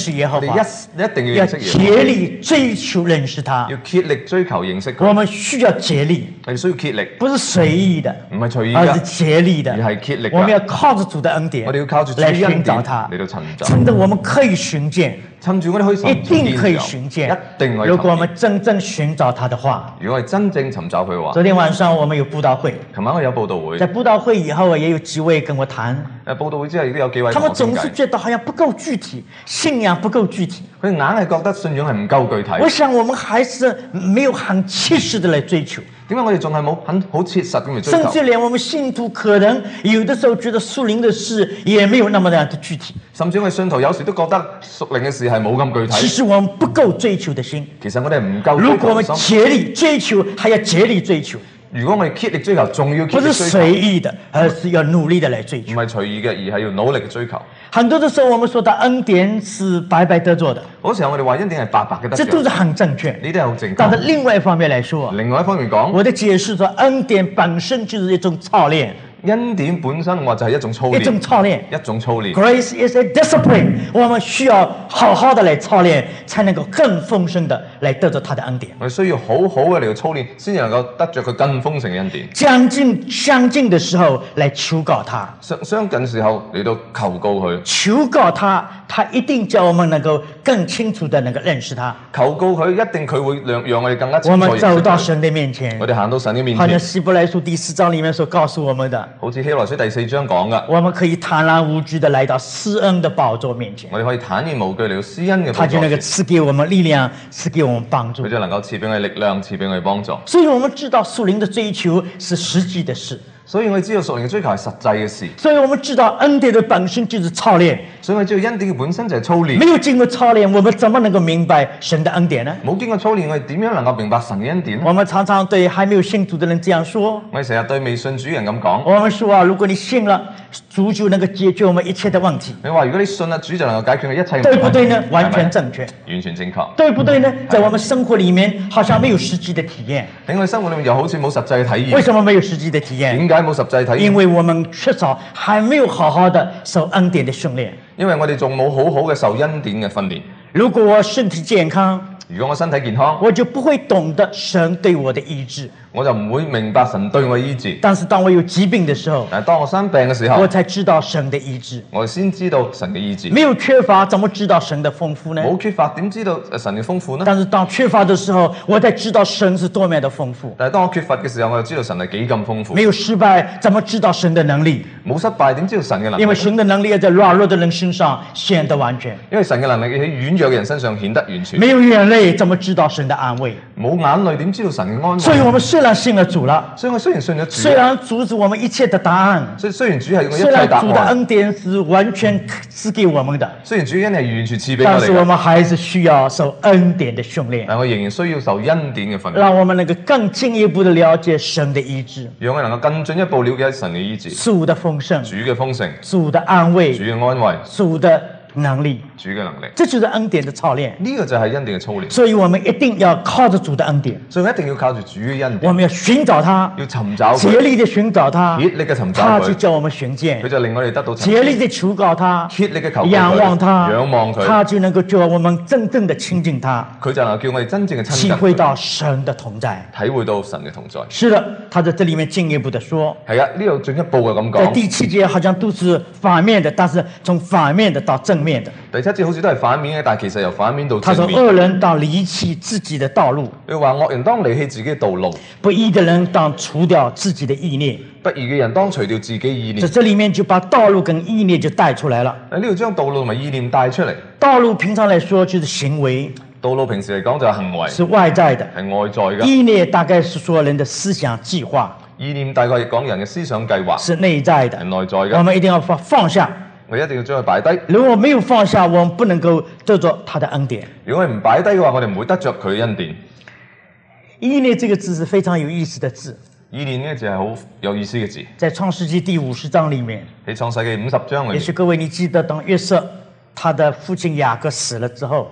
[SPEAKER 1] 识耶和
[SPEAKER 2] 我
[SPEAKER 1] 華，
[SPEAKER 2] 哋一定要
[SPEAKER 1] 要
[SPEAKER 2] 認識耶和
[SPEAKER 1] 竭力追求認識他
[SPEAKER 2] 華，。要竭力追求認識
[SPEAKER 1] 我
[SPEAKER 2] 佢。
[SPEAKER 1] 們需要竭力，
[SPEAKER 2] 我哋需要竭力，
[SPEAKER 1] 不是隨意的，
[SPEAKER 2] 唔係隨意
[SPEAKER 1] 而是
[SPEAKER 2] 㗎，
[SPEAKER 1] 竭力的。
[SPEAKER 2] 而係竭力㗎
[SPEAKER 1] 我們要靠着主的恩典
[SPEAKER 2] 我哋要靠住主
[SPEAKER 1] 來尋
[SPEAKER 2] 嘅恩典
[SPEAKER 1] 找他
[SPEAKER 2] 嚟，到尋找，
[SPEAKER 1] 趁着我們可以尋見，
[SPEAKER 2] 趁住我哋可以
[SPEAKER 1] 一
[SPEAKER 2] 尋
[SPEAKER 1] 定可以
[SPEAKER 2] 見
[SPEAKER 1] 尋見。
[SPEAKER 2] 一定可以
[SPEAKER 1] 如果我
[SPEAKER 2] 尋見。
[SPEAKER 1] 們真正尋找他的話，
[SPEAKER 2] 如果我哋真正尋找佢嘅話，
[SPEAKER 1] 昨天晚上我們有佈道會，
[SPEAKER 2] 琴晚我有報道會，
[SPEAKER 1] 在佈道會以後也有幾位跟我談，
[SPEAKER 2] 報道會之後亦都有幾位
[SPEAKER 1] 他
[SPEAKER 2] 同我傾偈，
[SPEAKER 1] 們總是覺得好像不夠具體，信仰不夠具體。
[SPEAKER 2] 佢哋硬係覺得信仰係唔夠具體。
[SPEAKER 1] 我想我們還是沒有很切實的來追求，
[SPEAKER 2] 點解我哋仲係冇好切實咁嚟追求？
[SPEAKER 1] 甚至連我們信徒可能有的時候覺得屬靈的事也沒有那麼樣的具體。
[SPEAKER 2] 甚至我哋信徒有時都覺得屬靈嘅事係冇咁具
[SPEAKER 1] 其
[SPEAKER 2] 體。
[SPEAKER 1] 實我們不夠追求的心。
[SPEAKER 2] 其實我哋唔夠
[SPEAKER 1] 如果我們
[SPEAKER 2] 追求心。
[SPEAKER 1] 竭力追求，還要竭力追求，
[SPEAKER 2] 如果我哋竭力追求，仲要竭
[SPEAKER 1] 不是
[SPEAKER 2] 力追求，
[SPEAKER 1] 隨意的，而是要努力的來追
[SPEAKER 2] 唔
[SPEAKER 1] 求。
[SPEAKER 2] 係隨意嘅，而係要努力嘅追求。
[SPEAKER 1] 很多的時候，我們說的恩典是白白得做的，
[SPEAKER 2] 好多時候我哋話恩典係白白嘅得着，
[SPEAKER 1] 這都是很正確。
[SPEAKER 2] 呢啲係好正
[SPEAKER 1] 但是
[SPEAKER 2] 確。
[SPEAKER 1] 另外一方面來說，
[SPEAKER 2] 另外一方面講，
[SPEAKER 1] 我的解釋說，恩典本身就是一種操練，
[SPEAKER 2] 恩典本身我就係一種操
[SPEAKER 1] 一種
[SPEAKER 2] 練，
[SPEAKER 1] 操練。
[SPEAKER 2] 一種操練。
[SPEAKER 1] Grace is a discipline，我們需要好好的來操練，才能夠更豐盛的來得着他的恩典。
[SPEAKER 2] 我哋需要好好嘅嚟到操練，先至能夠得着佢更豐盛嘅恩典。
[SPEAKER 1] 相近的時候來求告他，
[SPEAKER 2] 相近時候嚟到求告佢，
[SPEAKER 1] 求告他，他一定叫我們能夠更清楚的能夠認識他。
[SPEAKER 2] 求告佢，一定佢會讓我哋更加清
[SPEAKER 1] 我
[SPEAKER 2] 楚認識
[SPEAKER 1] 們走到
[SPEAKER 2] 佢。
[SPEAKER 1] 神的面前
[SPEAKER 2] 我，哋行到神嘅面
[SPEAKER 1] 好像
[SPEAKER 2] 前，
[SPEAKER 1] 希伯來書第4章裡面所告訴我們的，
[SPEAKER 2] 好似希伯來書第4章講噶，
[SPEAKER 1] 我們可以坦然無懼的來到施恩的寶座面前，
[SPEAKER 2] 我哋可以坦然無懼嚟到施恩嘅
[SPEAKER 1] 他就能夠
[SPEAKER 2] 寶座前，
[SPEAKER 1] 賜給我們力量，賜給我們幫助
[SPEAKER 2] 佢。就能夠賜俾我哋力量，賜俾我哋幫助。
[SPEAKER 1] 所以我們知道屬靈的追求是實際的事，
[SPEAKER 2] 所以我哋知道屬靈嘅追求係實際嘅事，
[SPEAKER 1] 所以我們知道恩典的本身就是操練。
[SPEAKER 2] 所以我哋知道恩典嘅本身就係操練
[SPEAKER 1] 沒。有經過操練，我們怎麼能夠明白神的恩典呢？
[SPEAKER 2] 冇經過操練，我哋點樣能夠明白神嘅恩典呢？
[SPEAKER 1] 我們常常對還沒有信主的人這樣說：
[SPEAKER 2] 我哋成日對未信主人咁講，
[SPEAKER 1] 我們說啊，如果你信了，主就能夠解決我們一切的問題，
[SPEAKER 2] 你話如果你信啦，主就能夠解決你一切嘅
[SPEAKER 1] 對不對呢
[SPEAKER 2] 問？題
[SPEAKER 1] 完全
[SPEAKER 2] 係咪
[SPEAKER 1] 正確，
[SPEAKER 2] 完全正確。
[SPEAKER 1] 對不對呢？在我們生活裡面好像沒有實際的體驗，
[SPEAKER 2] 喺我哋生活裏面又好似冇實際嘅體驗。
[SPEAKER 1] 為什麼沒有實際的體驗？
[SPEAKER 2] 點解冇實際體驗？
[SPEAKER 1] 因為我們缺少還沒有好好的受恩典的訓練。
[SPEAKER 2] 因為我哋仲冇好好嘅受恩典嘅訓練。
[SPEAKER 1] 如果我身體健康，
[SPEAKER 2] 如果我身體健康，
[SPEAKER 1] 我就不會懂得神對我的醫治。
[SPEAKER 2] 我就唔會明白神對我醫治。
[SPEAKER 1] 但是當我有疾病的時候，
[SPEAKER 2] 但係當我生病嘅時候
[SPEAKER 1] 我，才知道神的醫治。
[SPEAKER 2] 我先知道神嘅醫治。
[SPEAKER 1] 沒有缺乏，怎麼知道神的豐富呢？
[SPEAKER 2] 冇缺乏，點知道神嘅豐富呢？
[SPEAKER 1] 但是當缺乏的時候，我才知道神是多麼的豐富。
[SPEAKER 2] 但係當我缺乏嘅時候，我就知道神係幾咁豐富
[SPEAKER 1] 沒。有失敗，怎麼知道神的能力？
[SPEAKER 2] 冇失敗，點知道神嘅能力？
[SPEAKER 1] 因為神的能力要在軟弱的人身上顯得完全。
[SPEAKER 2] 因為神嘅能力喺軟弱嘅人身上顯得完全。
[SPEAKER 1] 沒有眼淚，怎麼知道神的安慰？
[SPEAKER 2] 冇眼淚，點知道神嘅安慰？
[SPEAKER 1] 所以我們雖然信了主了，
[SPEAKER 2] 所以我雖然信咗
[SPEAKER 1] 雖
[SPEAKER 2] 主，
[SPEAKER 1] 然主是我們一切的答案，
[SPEAKER 2] 雖然主係我一
[SPEAKER 1] 雖然
[SPEAKER 2] 切答案，
[SPEAKER 1] 主的恩典是完全賜給我們的，
[SPEAKER 2] 雖然主恩係完全賜俾我
[SPEAKER 1] 但是
[SPEAKER 2] 哋嘅，
[SPEAKER 1] 我們還是需要受恩典的訓練，
[SPEAKER 2] 但我仍然需要受恩典嘅訓練，
[SPEAKER 1] 讓我們能夠更進一步的了解神的醫治、
[SPEAKER 2] 讓我能夠更進一步了解神嘅醫治、
[SPEAKER 1] 主的豐盛、
[SPEAKER 2] 主嘅豐盛、
[SPEAKER 1] 主的安
[SPEAKER 2] 主
[SPEAKER 1] 慰、
[SPEAKER 2] 嘅安慰、
[SPEAKER 1] 主的能力，
[SPEAKER 2] 主嘅能力。
[SPEAKER 1] 這就是恩典的操練。
[SPEAKER 2] 呢個就係恩典嘅操練，
[SPEAKER 1] 所以我們一定要靠着主的恩典，
[SPEAKER 2] 所以我一定要靠住主嘅恩典，
[SPEAKER 1] 我們要尋找他，
[SPEAKER 2] 要尋找
[SPEAKER 1] 竭
[SPEAKER 2] 佢，
[SPEAKER 1] 力的尋找他，
[SPEAKER 2] 竭力嘅尋找佢，
[SPEAKER 1] 他就叫我們尋見
[SPEAKER 2] 佢，就令我哋得到
[SPEAKER 1] 竭力的求告他，
[SPEAKER 2] 竭力嘅求告佢
[SPEAKER 1] 仰望他，
[SPEAKER 2] 仰望佢，
[SPEAKER 1] 他就能夠叫我們真正的親近他，
[SPEAKER 2] 佢就能夠叫我哋真正嘅親
[SPEAKER 1] 體
[SPEAKER 2] 近佢，
[SPEAKER 1] 會到神的同在。
[SPEAKER 2] 體會到神嘅同在。
[SPEAKER 1] 是的，他在這裡面進一步的說，
[SPEAKER 2] 係啊，呢度進一步嘅咁講。
[SPEAKER 1] 在第7節好像都是反面的，但是從反面的到正面的。
[SPEAKER 2] 第7節好似都係反面嘅，但係其實由反面到
[SPEAKER 1] 他說：
[SPEAKER 2] 正面。
[SPEAKER 1] 惡人當離棄自己的道路，
[SPEAKER 2] 佢話惡人當離棄自己嘅道路，
[SPEAKER 1] 不義的人當除掉自己的意念。
[SPEAKER 2] 不義嘅人當除掉自己意念。
[SPEAKER 1] 這裡面就把道路跟意念就帶出來了。
[SPEAKER 2] 呢度將道路同埋意念帶出嚟。
[SPEAKER 1] 道路平常來說就是行為，
[SPEAKER 2] 道路平時嚟講就係行為，
[SPEAKER 1] 是外在的；
[SPEAKER 2] 係外在嘅。
[SPEAKER 1] 意念大概是說人的思想計劃，
[SPEAKER 2] 意念大概係講人嘅思想計劃，
[SPEAKER 1] 是內在的
[SPEAKER 2] 係。內在
[SPEAKER 1] 我
[SPEAKER 2] 嘅。
[SPEAKER 1] 們一定要放下，
[SPEAKER 2] 我一定要將佢擺低。
[SPEAKER 1] 如果沒有放下，我們不能夠得着他的恩典。
[SPEAKER 2] 如果我哋唔擺低嘅話，我哋唔會得着佢嘅恩典。
[SPEAKER 1] 意念這個字是非常有意思的字，
[SPEAKER 2] 意念呢就係好有意思嘅字，
[SPEAKER 1] 在創世紀第50章裡面，
[SPEAKER 2] 喺創世記50章裏面。
[SPEAKER 1] 也許各位你記得，當約瑟他的父親雅各死了之後，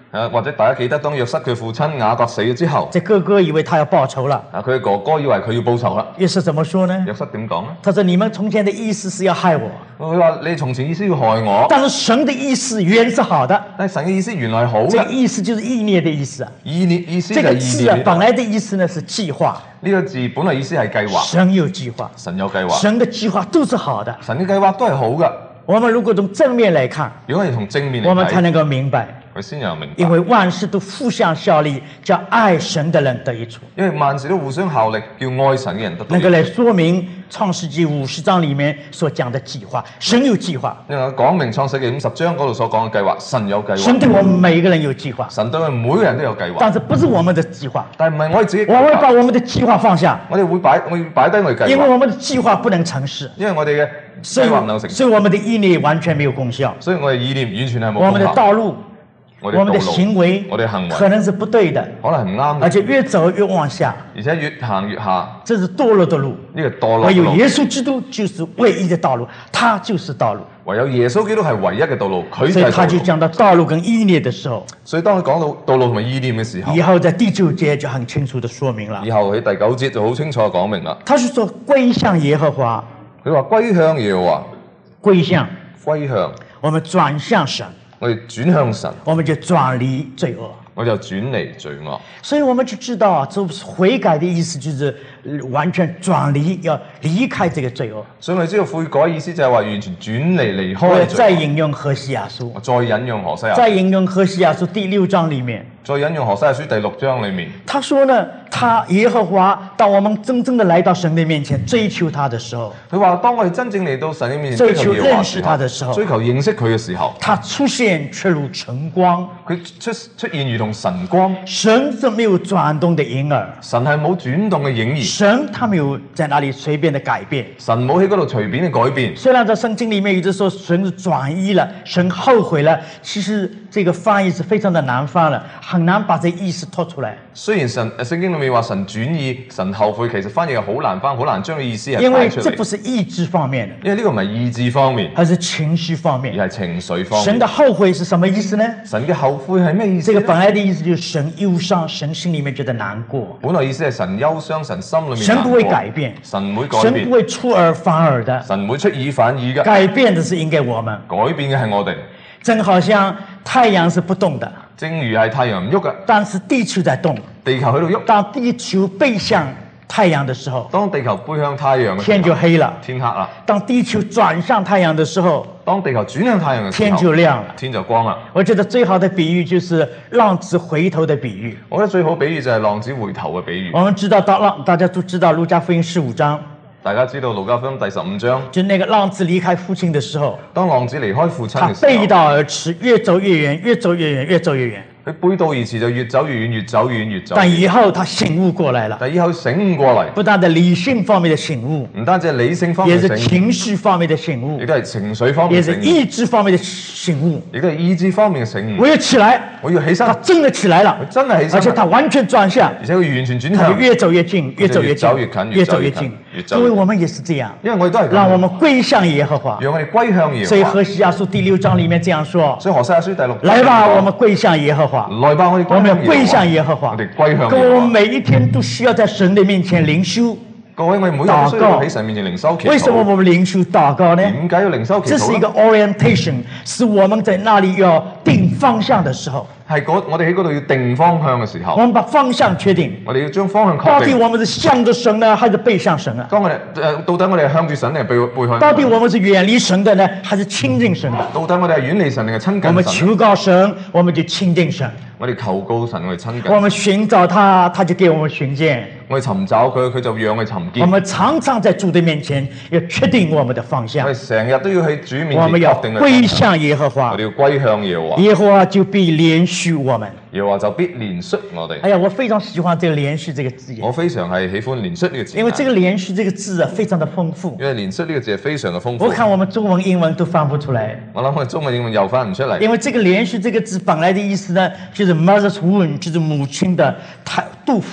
[SPEAKER 2] 或者大家記得當約瑟佢父親雅各死咗之後，
[SPEAKER 1] 这哥哥以為他要報仇了，
[SPEAKER 2] 佢嘅哥哥以為佢要報仇啦。
[SPEAKER 1] 約瑟怎麼說呢？
[SPEAKER 2] 約瑟點講咧？
[SPEAKER 1] 他說：你們從前的意思是要害我，
[SPEAKER 2] 佢話你從前意思要害我，
[SPEAKER 1] 但是神的意思原是好的。
[SPEAKER 2] 但係神嘅意思原來係好嘅。
[SPEAKER 1] 這個意思就是意念的意思啊。
[SPEAKER 2] 意思就係意
[SPEAKER 1] 這個字啊
[SPEAKER 2] 念，
[SPEAKER 1] 本來的意思呢是計劃，
[SPEAKER 2] 呢個字本來意思係計劃，
[SPEAKER 1] 神有計劃，
[SPEAKER 2] 神有計劃，
[SPEAKER 1] 神的計劃都是好的。
[SPEAKER 2] 神嘅計劃都係好嘅。
[SPEAKER 1] 我們如果從正面來看，
[SPEAKER 2] 如果係從正面嚟睇，
[SPEAKER 1] 我們才能夠明白，
[SPEAKER 2] 佢先有明白。
[SPEAKER 1] 因為萬事都互相效力，叫愛神的人得益處。
[SPEAKER 2] 因為萬事都互相效力，叫愛神嘅人得到益處。
[SPEAKER 1] 能夠來說明創世紀50章裡面所講的計劃，神有計劃，
[SPEAKER 2] 因為講明創世紀50章嗰度所講嘅計劃，神有計劃。
[SPEAKER 1] 神對我們每一個人有計劃，
[SPEAKER 2] 神對我哋每個人都有計劃，
[SPEAKER 1] 但是不是我們的計劃，
[SPEAKER 2] 但係唔係我哋自己計
[SPEAKER 1] 我們把
[SPEAKER 2] 劃。
[SPEAKER 1] 我們的計劃放下，
[SPEAKER 2] 我哋會擺低我哋計劃，
[SPEAKER 1] 因為我們的計劃不能成事，
[SPEAKER 2] 因為我哋嘅
[SPEAKER 1] 所以
[SPEAKER 2] 計劃唔能成，
[SPEAKER 1] 所以我們的意念完全沒有功效，
[SPEAKER 2] 所以我哋意念完全係冇
[SPEAKER 1] 我們的
[SPEAKER 2] 功效。
[SPEAKER 1] 道路，
[SPEAKER 2] 我哋
[SPEAKER 1] 我們的行為
[SPEAKER 2] 我哋行為
[SPEAKER 1] 可能是不對的，
[SPEAKER 2] 可能係唔啱嘅，
[SPEAKER 1] 而且越走越往下，
[SPEAKER 2] 而且越行越下，
[SPEAKER 1] 這是墮落的路。
[SPEAKER 2] 呢個墮落
[SPEAKER 1] 唯有
[SPEAKER 2] 嘅路。
[SPEAKER 1] 耶穌基督就是唯一的道路，他就是道路。
[SPEAKER 2] 唯有耶穌基督係唯一嘅道路，佢
[SPEAKER 1] 所以
[SPEAKER 2] 就係道路。
[SPEAKER 1] 他就講到道路跟意念的時候，
[SPEAKER 2] 所以當佢講到道路同埋意念嘅時候
[SPEAKER 1] 以，後在第9節就很清楚的說明了。
[SPEAKER 2] 以後喺第9節就好清楚講明啦。
[SPEAKER 1] 他是說歸向耶和華，
[SPEAKER 2] 佢話歸向耶和華，
[SPEAKER 1] 歸向
[SPEAKER 2] 歸向
[SPEAKER 1] 我們轉向神，
[SPEAKER 2] 我哋轉向神，
[SPEAKER 1] 我們就轉離罪惡。
[SPEAKER 2] 我就轉離罪惡。
[SPEAKER 1] 所以我們就知道，這悔改的意思就是完全轉離，要離開這個罪惡。
[SPEAKER 2] 所以我哋知道悔改意思就係話完全轉離
[SPEAKER 1] 我
[SPEAKER 2] 開罪惡。
[SPEAKER 1] 再引用何西亞書，
[SPEAKER 2] 我再引用何西亞，
[SPEAKER 1] 再引用何西亞書第6章裡面，
[SPEAKER 2] 再引用何西亞書第6章裏面，
[SPEAKER 1] 他說呢，他耶和華當我們真正的來到神的面前追求他的時候，
[SPEAKER 2] 佢話當我哋真正嚟到神嘅面前
[SPEAKER 1] 追求
[SPEAKER 2] 耶和華
[SPEAKER 1] 認識他的時候
[SPEAKER 2] 追求認識佢嘅時候，
[SPEAKER 1] 他出現卻如晨光，
[SPEAKER 2] 佢出現如同晨光。
[SPEAKER 1] 神是沒有轉動的影兒，
[SPEAKER 2] 神係冇轉動嘅影兒，
[SPEAKER 1] 神他沒有在那裡隨便的改變。
[SPEAKER 2] 神冇喺嗰度隨便嘅改變。
[SPEAKER 1] 雖然在聖經裡面有的說神是轉移了，神後悔了，其實這個翻譯是非常的難翻了，很難把這意思拖出來。
[SPEAKER 2] 雖然聖經裏面話神轉意、神後悔，其實翻譯係好難翻，好難將個意思係
[SPEAKER 1] 因為
[SPEAKER 2] 帶出嚟。
[SPEAKER 1] 這不是意志方面的，
[SPEAKER 2] 因為呢個唔係意志方面，
[SPEAKER 1] 而是情緒方面。
[SPEAKER 2] 而係情緒方面。
[SPEAKER 1] 神的後悔是什麼意思呢？
[SPEAKER 2] 神嘅後悔係咩意思呢？
[SPEAKER 1] 這個本來的意思就是神憂傷，神心裡面覺得難過。
[SPEAKER 2] 本來意思係神憂傷，神心裏面
[SPEAKER 1] 神不會改
[SPEAKER 2] 變，
[SPEAKER 1] 變，
[SPEAKER 2] 神唔會改變，
[SPEAKER 1] 神不會出爾反爾的，
[SPEAKER 2] 神唔會出爾反爾嘅。
[SPEAKER 1] 改變的是應該我們。
[SPEAKER 2] 改變嘅係我哋，
[SPEAKER 1] 正好像太陽是不動的，
[SPEAKER 2] 正如係太陽唔喐嘅，
[SPEAKER 1] 但是地球在動。
[SPEAKER 2] 地球喺度喐。
[SPEAKER 1] 當地球背向太陽的時候，
[SPEAKER 2] 當地球背向太陽嘅時候，
[SPEAKER 1] 天就黑了；
[SPEAKER 2] 天黑啦。
[SPEAKER 1] 當地球轉向太陽的時候，
[SPEAKER 2] 當地球轉向太陽嘅時候，
[SPEAKER 1] 天就亮了。
[SPEAKER 2] 天就光啦。
[SPEAKER 1] 我覺得最好的比喻就是浪子回頭的比喻。
[SPEAKER 2] 我覺得最好比喻就係浪子回頭嘅比喻。
[SPEAKER 1] 我們知道大家都知道路加福音15章，
[SPEAKER 2] 大家知道路加福音第15章，
[SPEAKER 1] 就那個浪子離開父親的時候，
[SPEAKER 2] 當浪子離開父親
[SPEAKER 1] 他
[SPEAKER 2] 嘅時候，
[SPEAKER 1] 背道而馳，越走越遠，越走越遠，越走越遠。
[SPEAKER 2] 佢背道而馳就越走越遠，越走越遠，越走越遠。
[SPEAKER 1] 但以後他醒悟過來了，
[SPEAKER 2] 但以後醒悟過嚟，
[SPEAKER 1] 不但在理性方面的醒悟，
[SPEAKER 2] 唔單止係理性方
[SPEAKER 1] 也是
[SPEAKER 2] 面嘅醒悟，
[SPEAKER 1] 情緒方面的醒悟
[SPEAKER 2] 亦，都係情緒方面
[SPEAKER 1] 也是
[SPEAKER 2] 嘅醒悟，
[SPEAKER 1] 意志方面的醒悟。
[SPEAKER 2] 亦都係意志方面嘅醒悟。
[SPEAKER 1] 我要起來，
[SPEAKER 2] 我要起身，
[SPEAKER 1] 他真的起來了
[SPEAKER 2] 佢，真係起
[SPEAKER 1] 而且
[SPEAKER 2] 身啦，
[SPEAKER 1] 他完全轉向，
[SPEAKER 2] 而且佢完全轉向，
[SPEAKER 1] 他就越走越近，越走越近，
[SPEAKER 2] 越走越近
[SPEAKER 1] 越走越近。
[SPEAKER 2] 越走越近
[SPEAKER 1] 因為我們也是這樣，
[SPEAKER 2] 因為我哋都係咁，
[SPEAKER 1] 讓我們歸向耶和華。
[SPEAKER 2] 讓我哋歸向耶
[SPEAKER 1] 所以
[SPEAKER 2] 和華。
[SPEAKER 1] 何西亞書第6章裡面這樣說：
[SPEAKER 2] 所以何西阿書第6章
[SPEAKER 1] 來吧，我們歸向耶和華。
[SPEAKER 2] 來吧，我哋
[SPEAKER 1] 我們歸向
[SPEAKER 2] 耶
[SPEAKER 1] 耶和華
[SPEAKER 2] 我。哋歸向
[SPEAKER 1] 各位，我們
[SPEAKER 2] 耶和華。
[SPEAKER 1] 每一天都需要在神的面前靈修。
[SPEAKER 2] 各位，我哋每日都需要喺神面前靈修祈禱。
[SPEAKER 1] 為什麼我們靈修禱告呢？
[SPEAKER 2] 點解要靈修祈
[SPEAKER 1] 這是一個
[SPEAKER 2] 禱呢？
[SPEAKER 1] orientation，是我們在那裡要定方向的時候，
[SPEAKER 2] 係我哋喺嗰度要定方向嘅時候，
[SPEAKER 1] 我們把方向確定。
[SPEAKER 2] 我哋要將方向
[SPEAKER 1] 到底
[SPEAKER 2] 確定。
[SPEAKER 1] 我們是向着神呢，還是背向神啊？
[SPEAKER 2] 當我哋到底我哋係向住神定係背向？
[SPEAKER 1] 到底我們是遠離神的呢，還是親近神的？
[SPEAKER 2] 到底我哋係遠離神定係親
[SPEAKER 1] 我們
[SPEAKER 2] 近神？
[SPEAKER 1] 求告神，我們就親近神；
[SPEAKER 2] 我哋求告神，我哋親近。
[SPEAKER 1] 我們尋找他，他就給我們尋見。
[SPEAKER 2] 我哋尋找佢，佢就讓我哋尋
[SPEAKER 1] 我
[SPEAKER 2] 見。
[SPEAKER 1] 們常常在主的面前要確定我們的方向
[SPEAKER 2] 我，哋成日都要喺主面前
[SPEAKER 1] 我們要
[SPEAKER 2] 確定嘅
[SPEAKER 1] 歸
[SPEAKER 2] 方向。
[SPEAKER 1] 向耶和華
[SPEAKER 2] 我哋，要歸向耶和華，
[SPEAKER 1] 耶和華就必憐恤我們。
[SPEAKER 2] 耶和華就必憐恤我哋。
[SPEAKER 1] 哎呀，我非常喜歡這個憐恤這個字眼，
[SPEAKER 2] 我非常係喜歡憐恤呢個字眼，
[SPEAKER 1] 因為這個憐恤這個字啊，非常的豐富。
[SPEAKER 2] 因為憐恤呢個字係非常嘅豐富。
[SPEAKER 1] 我看我們中文、英文都翻不出來，
[SPEAKER 2] 我諗我哋中文、英文又翻唔出嚟，
[SPEAKER 1] 因為這個憐恤這個字本來的意思呢，就是 mother's womb，就是母親的肚腹啊。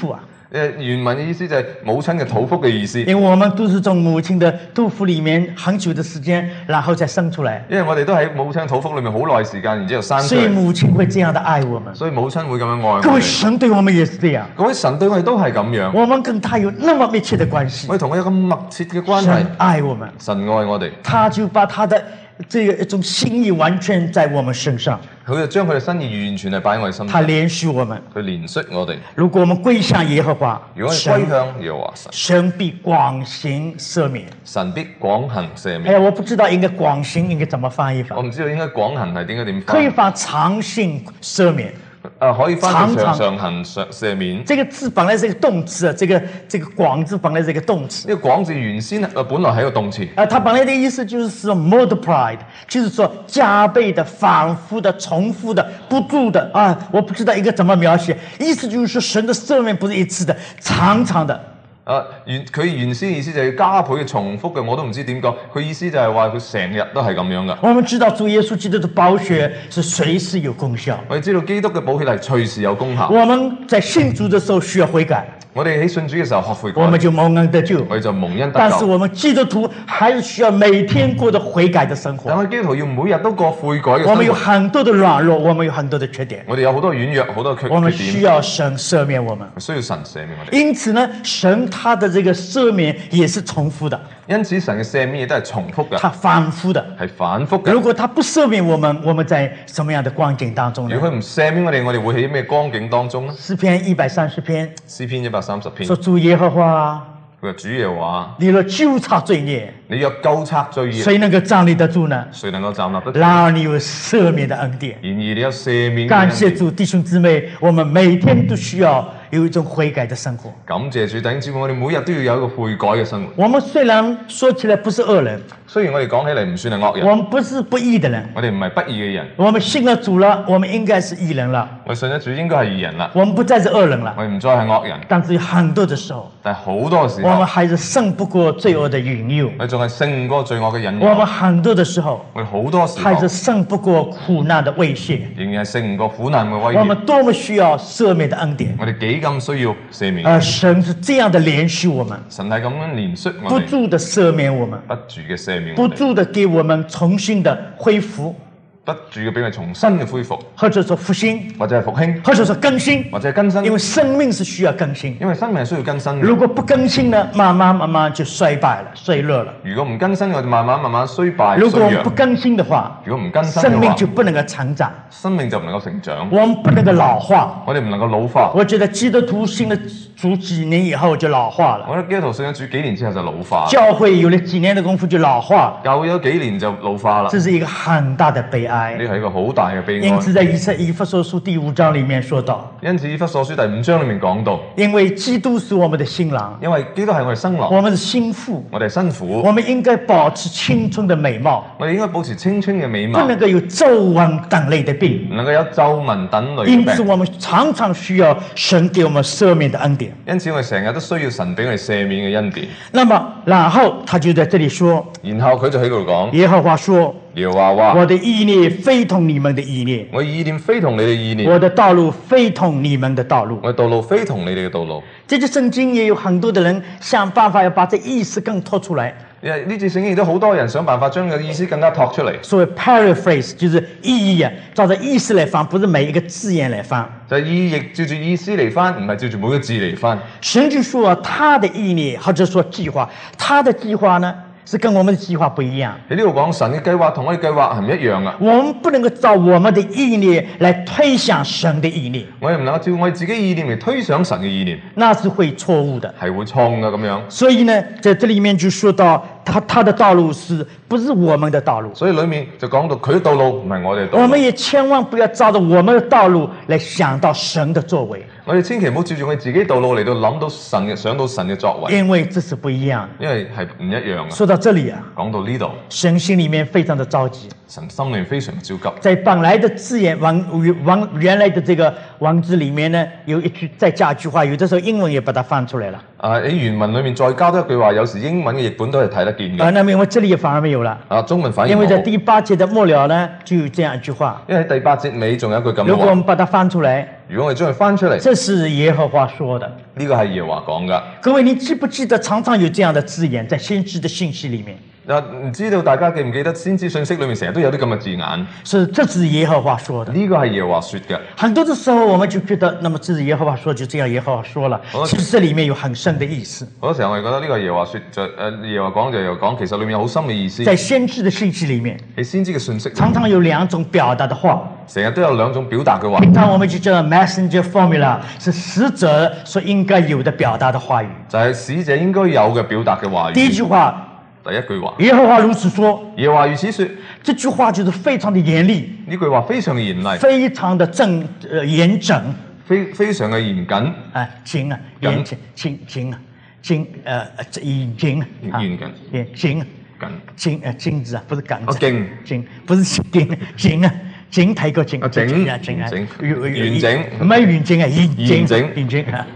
[SPEAKER 2] 原文嘅意思就係母親嘅肚腹嘅意思，
[SPEAKER 1] 因為我們都是從母親的肚腹裡面很久的時間，然後才生出來。
[SPEAKER 2] 因為我哋都喺母親肚腹裏面好耐時間，然之後生出
[SPEAKER 1] 所以
[SPEAKER 2] 嚟，
[SPEAKER 1] 母親會這樣的愛我們。
[SPEAKER 2] 所以母親會咁樣愛我
[SPEAKER 1] 各位，
[SPEAKER 2] 哋。
[SPEAKER 1] 神對我們也是這樣，
[SPEAKER 2] 各位，神對我哋都係咁樣，
[SPEAKER 1] 我們跟他有那麼密切的關係。
[SPEAKER 2] 我哋同佢有咁密切嘅關係
[SPEAKER 1] 神，愛我們，
[SPEAKER 2] 神愛我哋，
[SPEAKER 1] 他就把他的這個一種心意完全在我們身上，
[SPEAKER 2] 佢就將佢嘅心意完全係擺喺我哋心上，
[SPEAKER 1] 他憐恤我們。
[SPEAKER 2] 佢憐恤我哋。
[SPEAKER 1] 如果我們歸向耶和華，
[SPEAKER 2] 如果我哋歸向耶和華神，
[SPEAKER 1] 神必廣行赦免。
[SPEAKER 2] 神必廣行赦
[SPEAKER 1] 哎
[SPEAKER 2] 免。
[SPEAKER 1] 呀，我不知道應該廣行應該怎麼翻譯法
[SPEAKER 2] 我，唔知道應該廣行係點
[SPEAKER 1] 可以
[SPEAKER 2] 翻，
[SPEAKER 1] 翻常行赦免。
[SPEAKER 2] 可以翻譯
[SPEAKER 1] 常
[SPEAKER 2] 常行赦免。
[SPEAKER 1] 這個字本來是一個動詞啊，這個廣字本來是一個動詞。
[SPEAKER 2] 呢個廣字原先本來係一個動詞，
[SPEAKER 1] 它本來的意思就是說 multiplied，就是說加倍的、反覆的、重複的、不住的啊，我不知道應該怎麼描寫。意思就是說神的赦免不是一次的，常常的。
[SPEAKER 2] 佢原先意思就係加倍嘅重複嘅，我都唔知點講。佢意思就係話佢成日都係咁樣噶。
[SPEAKER 1] 我們知道主耶穌基督的寶血是隨時有功效。
[SPEAKER 2] 我哋知道基督嘅寶血係隨時有功效。
[SPEAKER 1] 我們在信主的時候需要悔改，
[SPEAKER 2] 我哋喺信主嘅時候學悔改，
[SPEAKER 1] 我們就蒙恩得救。
[SPEAKER 2] 我哋就蒙恩得
[SPEAKER 1] 但是
[SPEAKER 2] 救。
[SPEAKER 1] 我們基督徒還是需要每天過着悔改的生活。
[SPEAKER 2] 但係基督徒要每日都過悔改嘅生
[SPEAKER 1] 我們有
[SPEAKER 2] 活。
[SPEAKER 1] 很多的軟弱，我們有很多的缺點，
[SPEAKER 2] 我哋有好多軟弱，好多缺
[SPEAKER 1] 我們需
[SPEAKER 2] 點，
[SPEAKER 1] 要神赦免我們。
[SPEAKER 2] 需要神赦免我哋。
[SPEAKER 1] 因此呢，神他的這個赦免也是重複的，
[SPEAKER 2] 因此神嘅赦免亦都係重複嘅，
[SPEAKER 1] 他反覆的。
[SPEAKER 2] 係反覆嘅。
[SPEAKER 1] 如果他不赦免我們，我們在什麼樣的光景當中呢
[SPEAKER 2] 如？果佢唔赦免我哋，我哋會喺咩光景當中呢？
[SPEAKER 1] 詩篇130篇
[SPEAKER 2] 詩篇130篇
[SPEAKER 1] 說：主耶和華，
[SPEAKER 2] 佢話主耶和華，
[SPEAKER 1] 你若糾察罪孽，
[SPEAKER 2] 你若究察罪孽，
[SPEAKER 1] 誰能夠站立得住呢？
[SPEAKER 2] 誰能夠站立得住？
[SPEAKER 1] 然而你有赦免的恩典。
[SPEAKER 2] 然而你有赦免嘅
[SPEAKER 1] 感
[SPEAKER 2] 恩典。
[SPEAKER 1] 謝主，弟兄姊妹，我們每天都需要有一種悔改的生活。
[SPEAKER 2] 感謝主，弟兄姊妹，我哋每日都要有一個悔改嘅生活。
[SPEAKER 1] 我們雖然說起來不是惡人，
[SPEAKER 2] 雖然我哋講起嚟唔算係惡人，
[SPEAKER 1] 我們不是不義的人，
[SPEAKER 2] 我哋唔係不義嘅人，
[SPEAKER 1] 我們信了主了，我們應該是義人了，
[SPEAKER 2] 我哋信咗主應該係義人啦，
[SPEAKER 1] 我們不再是惡人了。
[SPEAKER 2] 我哋唔再係惡人。
[SPEAKER 1] 但是有很多的時候，
[SPEAKER 2] 但係好多時
[SPEAKER 1] 我們
[SPEAKER 2] 候，
[SPEAKER 1] 還是勝不過罪惡的引誘；
[SPEAKER 2] 我哋仲係勝唔過罪惡嘅引
[SPEAKER 1] 我們
[SPEAKER 2] 誘，
[SPEAKER 1] 很多的時候，
[SPEAKER 2] 我哋好多時候
[SPEAKER 1] 還是勝不過苦難的威脅。
[SPEAKER 2] 仍然係勝唔過苦難嘅威
[SPEAKER 1] 我們
[SPEAKER 2] 脅。
[SPEAKER 1] 多麼需要赦免的恩典，
[SPEAKER 2] 我哋幾咁需要赦免，
[SPEAKER 1] 而神是這樣的憐恤我們，
[SPEAKER 2] 神係咁樣憐恤
[SPEAKER 1] 不
[SPEAKER 2] 我哋，
[SPEAKER 1] 住的赦免我們，
[SPEAKER 2] 不住嘅赦免
[SPEAKER 1] 不
[SPEAKER 2] 我哋，
[SPEAKER 1] 住的給我們重新的恢復，
[SPEAKER 2] 不住嘅俾佢重新嘅恢復，
[SPEAKER 1] 或者說復興，
[SPEAKER 2] 或者係復興，
[SPEAKER 1] 或者說更新，
[SPEAKER 2] 或者係更新，
[SPEAKER 1] 因為生命是需要更新。
[SPEAKER 2] 因為生命係需要更新嘅。
[SPEAKER 1] 如果不更新呢，慢慢就衰敗了、衰弱了。
[SPEAKER 2] 如果唔更新，我哋慢慢衰敗
[SPEAKER 1] 如果我們
[SPEAKER 2] 衰弱
[SPEAKER 1] 不。更新的話，
[SPEAKER 2] 如果唔更新
[SPEAKER 1] 生命
[SPEAKER 2] 嘅話，
[SPEAKER 1] 就不能夠成長，
[SPEAKER 2] 生命就唔能夠成長，
[SPEAKER 1] 我們不能夠老化。
[SPEAKER 2] 我哋唔能夠老化。
[SPEAKER 1] 我覺得基督徒信了主幾年以後就老化了，
[SPEAKER 2] 我覺得基督徒信咗主幾年之後就老化，
[SPEAKER 1] 教會有了幾年的功夫就老化，
[SPEAKER 2] 教會咗幾年就老化啦。
[SPEAKER 1] 這是一個很大的悲哀。
[SPEAKER 2] 呢係一個好大嘅悲
[SPEAKER 1] 因此，
[SPEAKER 2] 哀。
[SPEAKER 1] 在以弗所書第5章裡面說到，
[SPEAKER 2] 因此，以弗所書第5章裏面講到，
[SPEAKER 1] 因為基督是我們的新郎，
[SPEAKER 2] 因為基督係我哋新郎，
[SPEAKER 1] 我們是新婦，
[SPEAKER 2] 我哋係新婦，
[SPEAKER 1] 我們應該保持青春的美貌，
[SPEAKER 2] 我哋應該保持青春嘅美貌，
[SPEAKER 1] 不能夠有皺紋等類的病。
[SPEAKER 2] 唔能夠有皺紋等類
[SPEAKER 1] 因此，
[SPEAKER 2] 嘅病。
[SPEAKER 1] 我們常常需要神給我們赦免的恩典。
[SPEAKER 2] 因此，我哋成日都需要神俾我哋赦免嘅恩典。
[SPEAKER 1] 那麼，然後他就在這裡說，
[SPEAKER 2] 然後佢就喺度講，
[SPEAKER 1] 耶和華說，
[SPEAKER 2] 耶和華話：
[SPEAKER 1] 我的意念非同你們的意念，
[SPEAKER 2] 我意念非同你哋意念，
[SPEAKER 1] 我的道路非同你們的道路。
[SPEAKER 2] 我嘅道路非同你哋嘅道路。
[SPEAKER 1] 這節聖經也有很多的人想辦法要把這意思更拖出來。
[SPEAKER 2] 因為呢節聖經亦都好多人想辦法將個意思更加托出嚟。
[SPEAKER 1] 所謂 paraphrase 就是意義啊，照着意思來翻，不是每一個字眼來翻。
[SPEAKER 2] 就係意譯照住意思嚟翻，唔係照住每個字嚟翻。
[SPEAKER 1] 神就說啊，他的意念或者說計劃，他的計劃呢是跟我們的計劃不一樣。
[SPEAKER 2] 喺呢度講神嘅計劃同我哋計劃係唔一樣噶。
[SPEAKER 1] 我們不能夠照我們的意念來推想神的意念，
[SPEAKER 2] 我哋唔能夠照我哋自己意念嚟推想神嘅意念，
[SPEAKER 1] 那是會錯誤的。
[SPEAKER 2] 係會錯噶咁樣。
[SPEAKER 1] 所以呢，在這裡面就說到他的道路是不是我們的道路？
[SPEAKER 2] 所以裡面就講到佢嘅道路唔係我哋嘅道路。
[SPEAKER 1] 我們也千萬不要照着我們的道路來想到神的作為，
[SPEAKER 2] 我哋千祈唔好照住我哋自己道路嚟到諗到神嘅想到神嘅作為，
[SPEAKER 1] 因為這是不一樣的。
[SPEAKER 2] 因為係唔一樣噶。
[SPEAKER 1] 說到這裡啊，
[SPEAKER 2] 講到呢度，
[SPEAKER 1] 神心裡面非常的着急，
[SPEAKER 2] 神心裏非常焦急。
[SPEAKER 1] 在本來的字眼原來的這個文字裡面呢，有一句再加一句話，有的時候英文也把它翻出來了。
[SPEAKER 2] 喺原文裏面再加多一句話，有時英文嘅譯本都係睇得見嘅。
[SPEAKER 1] 那麼因為這裡也反而沒有了，
[SPEAKER 2] 中文反而冇。
[SPEAKER 1] 因為在第8節的末了呢，就有這樣一句話。
[SPEAKER 2] 因為喺第8節尾仲有一句咁
[SPEAKER 1] 如果我
[SPEAKER 2] 嘅話，
[SPEAKER 1] 們把它翻出來，
[SPEAKER 2] 如果我哋將佢翻出嚟，
[SPEAKER 1] 这是耶和华说的。
[SPEAKER 2] 呢個係耶和華講㗎。
[SPEAKER 1] 各位，你記不記得常常有這樣的字眼在先知的信息裡面？
[SPEAKER 2] 唔知道大家記唔記得先知信息裏面成日都有啲咁嘅字眼？
[SPEAKER 1] 這是耶和華說的。
[SPEAKER 2] 呢個係耶和華說嘅。
[SPEAKER 1] 很多的時候，我們就覺得，那麼這是耶和華說，就這樣耶和華說了。其實這裡面有很深的意思。
[SPEAKER 2] 好多時候我哋覺得呢個耶和華說就耶和華講就又講，其實裡面有好深嘅意思。
[SPEAKER 1] 在先知的信息裡面，
[SPEAKER 2] 喺先知嘅信息
[SPEAKER 1] 常常有兩種表達的話。
[SPEAKER 2] 成日都有兩種表達嘅話。
[SPEAKER 1] 平常我們就叫 messenger formula， 是使者所應該有的表達的話語。
[SPEAKER 2] 就係使者應該有嘅表達嘅話語。
[SPEAKER 1] 第一句話。
[SPEAKER 2] 第一句話，
[SPEAKER 1] 耶和華如此說。
[SPEAKER 2] 耶和華如此說，
[SPEAKER 1] 這句話就是非常的嚴厲。
[SPEAKER 2] 呢句話非常嘅嚴厲，
[SPEAKER 1] 非常的嚴整，
[SPEAKER 2] 非常嘅嚴謹。
[SPEAKER 1] 啊，緊啊，嚴謹，緊啊，緊嚴啊，
[SPEAKER 2] 嚴謹，
[SPEAKER 1] 緊啊，緊字啊，不是緊字，緊不是緊啊，緊睇個緊，
[SPEAKER 2] 緊
[SPEAKER 1] 啊，
[SPEAKER 2] 完整，
[SPEAKER 1] 唔係完整啊，嚴整啊。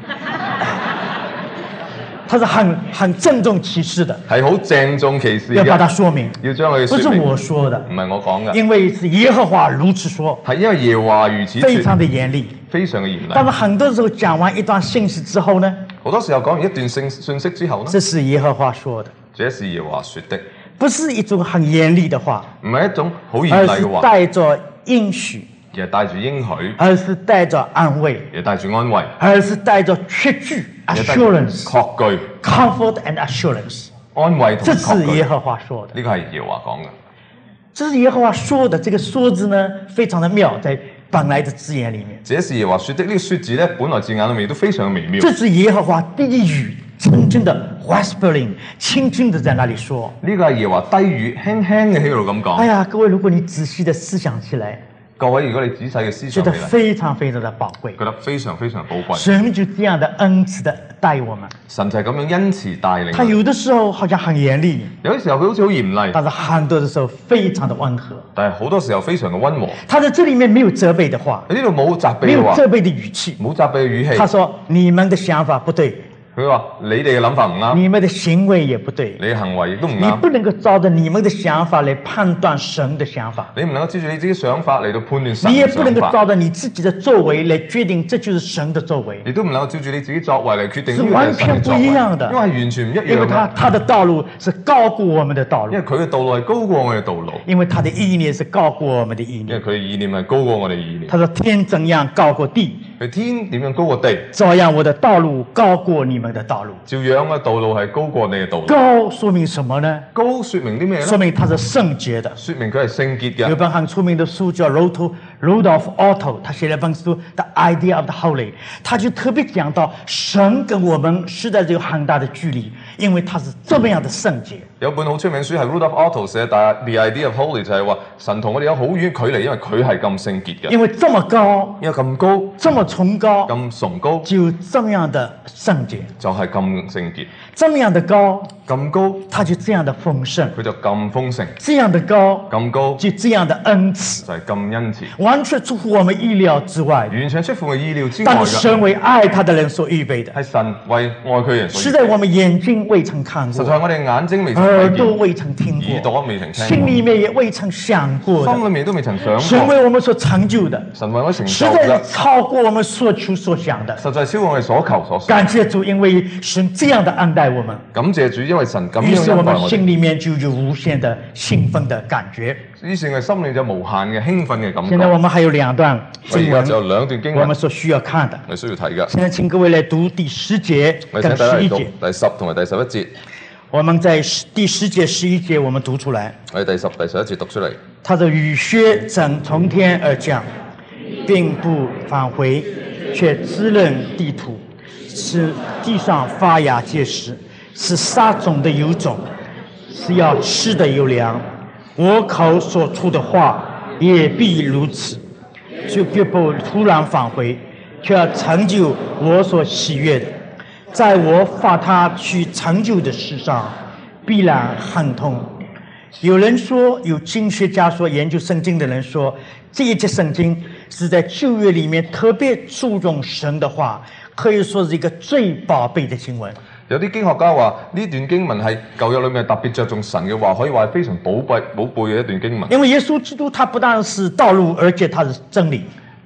[SPEAKER 1] 他是很鄭重其事的，
[SPEAKER 2] 係好鄭重其事嘅，
[SPEAKER 1] 要把它說明，
[SPEAKER 2] 要將佢
[SPEAKER 1] 不是我說的，
[SPEAKER 2] 唔係我講嘅，
[SPEAKER 1] 因為是耶和華如此說，
[SPEAKER 2] 係因為耶和華如此說，
[SPEAKER 1] 非常的嚴厲，
[SPEAKER 2] 非常嘅嚴厲。
[SPEAKER 1] 但是很多時候講完一段信息之後呢，
[SPEAKER 2] 好多時候講完一段信息之後呢，
[SPEAKER 1] 這是耶和華說的，
[SPEAKER 2] 這是耶和華說的，
[SPEAKER 1] 不是一種很嚴厲的話，
[SPEAKER 2] 唔係一種好嚴厲嘅話，
[SPEAKER 1] 而是帶着應許。
[SPEAKER 2] 而係帶住應許，
[SPEAKER 1] 而是帶着安慰，
[SPEAKER 2] 也帶住安慰，
[SPEAKER 1] 而是帶着確據 assurance，
[SPEAKER 2] 確據
[SPEAKER 1] comfort and assurance，
[SPEAKER 2] 安慰同確據。
[SPEAKER 1] 這是耶和華說的，
[SPEAKER 2] 呢個係耶和華講嘅。
[SPEAKER 1] 這是耶和華說的，這個說字呢非常的妙，在本來的字眼裡面。
[SPEAKER 2] 這是耶和華說的，呢個說字呢，本來字眼裏面都非常微妙。
[SPEAKER 1] 這是耶和華低語，輕輕的 whispering，輕輕的在那裡說。
[SPEAKER 2] 呢個係耶和華低語，輕輕嘅喺度咁講。
[SPEAKER 1] 哎呀，各位，如果你仔細的思想起來。
[SPEAKER 2] 各位，如果你仔細嘅思想
[SPEAKER 1] 覺得非常非常的寶貴，
[SPEAKER 2] 覺得非常非常寶貴。
[SPEAKER 1] 神就這樣的恩慈的帶我們，
[SPEAKER 2] 神就係咁樣恩慈帶領。
[SPEAKER 1] 他有的時候好像很嚴厲，
[SPEAKER 2] 有啲時候佢好似好嚴厲，
[SPEAKER 1] 但是很多的時候非常的溫和。
[SPEAKER 2] 但係好多時候非常嘅溫和。
[SPEAKER 1] 他在這裡面沒有責備的話，
[SPEAKER 2] 呢度冇責備嘅話，
[SPEAKER 1] 沒有責備的語氣，
[SPEAKER 2] 冇責備嘅語氣。
[SPEAKER 1] 他說：你們的想法不對。
[SPEAKER 2] 佢話：你哋嘅諗法唔啱，
[SPEAKER 1] 你們的行為也不對，
[SPEAKER 2] 你嘅行為亦都唔啱。
[SPEAKER 1] 你不能夠照着你們的想法來判斷神的想法，
[SPEAKER 2] 你唔能夠照住你自己想法嚟到判斷神嘅想法。
[SPEAKER 1] 你也不能夠照着你自己的作為來決定這就是神的作為。
[SPEAKER 2] 你都唔能夠照住你自己作為嚟決定
[SPEAKER 1] 是完全不一樣的，
[SPEAKER 2] 因為係完全唔一樣嘅。
[SPEAKER 1] 因為他的道路是高過我們的道路，
[SPEAKER 2] 因為佢嘅道路係高過我哋嘅道路。
[SPEAKER 1] 因為他的意念是高過我們的意念，
[SPEAKER 2] 因為佢嘅意念係高過我哋意念。
[SPEAKER 1] 他說天怎樣高過地，
[SPEAKER 2] 佢天點樣高過地，
[SPEAKER 1] 照樣我的道路高過你們的道路。
[SPEAKER 2] 照樣嘅道路係高過你嘅道路。
[SPEAKER 1] 高說明什麼呢？
[SPEAKER 2] 高說明啲咩咧？
[SPEAKER 1] 說明他是聖潔的，
[SPEAKER 2] 說明佢係聖潔嘅。
[SPEAKER 1] 有本很出名的書叫 Rudolf Otto， 他寫了一本書《The Idea of the Holy》，他就特別講到神跟我們實在是有很大的距離，因為他是這麼樣的聖潔。
[SPEAKER 2] 有本好出名書係 Rudolf Otto 寫，但係 The Idea of Holy 就係話神同我哋有好遠距離，因為佢係咁聖潔嘅。
[SPEAKER 1] 因為這麼高，
[SPEAKER 2] 因為咁高，
[SPEAKER 1] 這麼崇高，
[SPEAKER 2] 咁崇高，
[SPEAKER 1] 就這樣的聖潔，
[SPEAKER 2] 就係咁聖潔。
[SPEAKER 1] 這麼樣的高，
[SPEAKER 2] 咁高，
[SPEAKER 1] 他就這樣的豐盛，
[SPEAKER 2] 佢就咁豐盛。
[SPEAKER 1] 這樣的高，
[SPEAKER 2] 咁高，
[SPEAKER 1] 就這樣的恩慈，
[SPEAKER 2] 就係咁恩慈，
[SPEAKER 1] 完全出乎我們意料之外，
[SPEAKER 2] 完全出乎我意料之外
[SPEAKER 1] 但是神為愛他的人所預備的，
[SPEAKER 2] 係神為愛佢人所預備。
[SPEAKER 1] 實在我們眼睛未曾看過，
[SPEAKER 2] 實在我哋眼睛未曾
[SPEAKER 1] 耳朵未曾聽過，
[SPEAKER 2] 耳朵未曾聽過，
[SPEAKER 1] 心裡面也未曾想過的，
[SPEAKER 2] 心裡面都未曾想過。
[SPEAKER 1] 神為我們所成就的，
[SPEAKER 2] 神為我成就
[SPEAKER 1] 實在是超過我們所求所想的，
[SPEAKER 2] 實在超過我哋所求所想。
[SPEAKER 1] 感謝主，因為神這樣的恩待我們。
[SPEAKER 2] 感謝主，因為神咁樣恩待我哋。
[SPEAKER 1] 於是我們心裡面就有無限的興奮的感覺。
[SPEAKER 2] 於是我心裡就無限嘅興奮嘅感覺。
[SPEAKER 1] 現在我們還有兩段經文，
[SPEAKER 2] 就有兩段經文，
[SPEAKER 1] 我們所需要看的，
[SPEAKER 2] 我需要睇嘅。
[SPEAKER 1] 現在請各位來讀第10節跟11節。
[SPEAKER 2] 第10同埋第11節。
[SPEAKER 1] 我們在第10節、11節，我們讀出來。
[SPEAKER 2] 我哋第10、第11節讀出嚟。
[SPEAKER 1] 他的雨靴怎從天而降，並不返回，卻滋潤地土，使地上發芽結實，是撒種的有種，是要吃的有糧。我口所出的話也必如此，就絕不突然返回，卻要成就我所喜悅的。在我發他去成就的事上，必然亨通。有人說，有經學家說，研究聖經的人說，這一節聖經是在舊約裡面特別注重神的話，可以說是一個最寶貝的經文。
[SPEAKER 2] 有啲經學家話呢段經文係舊約裏面特別着重神嘅話，可以話係非常寶貝嘅一段經文。
[SPEAKER 1] 因為耶穌基督他不但是道路，而且他是真理。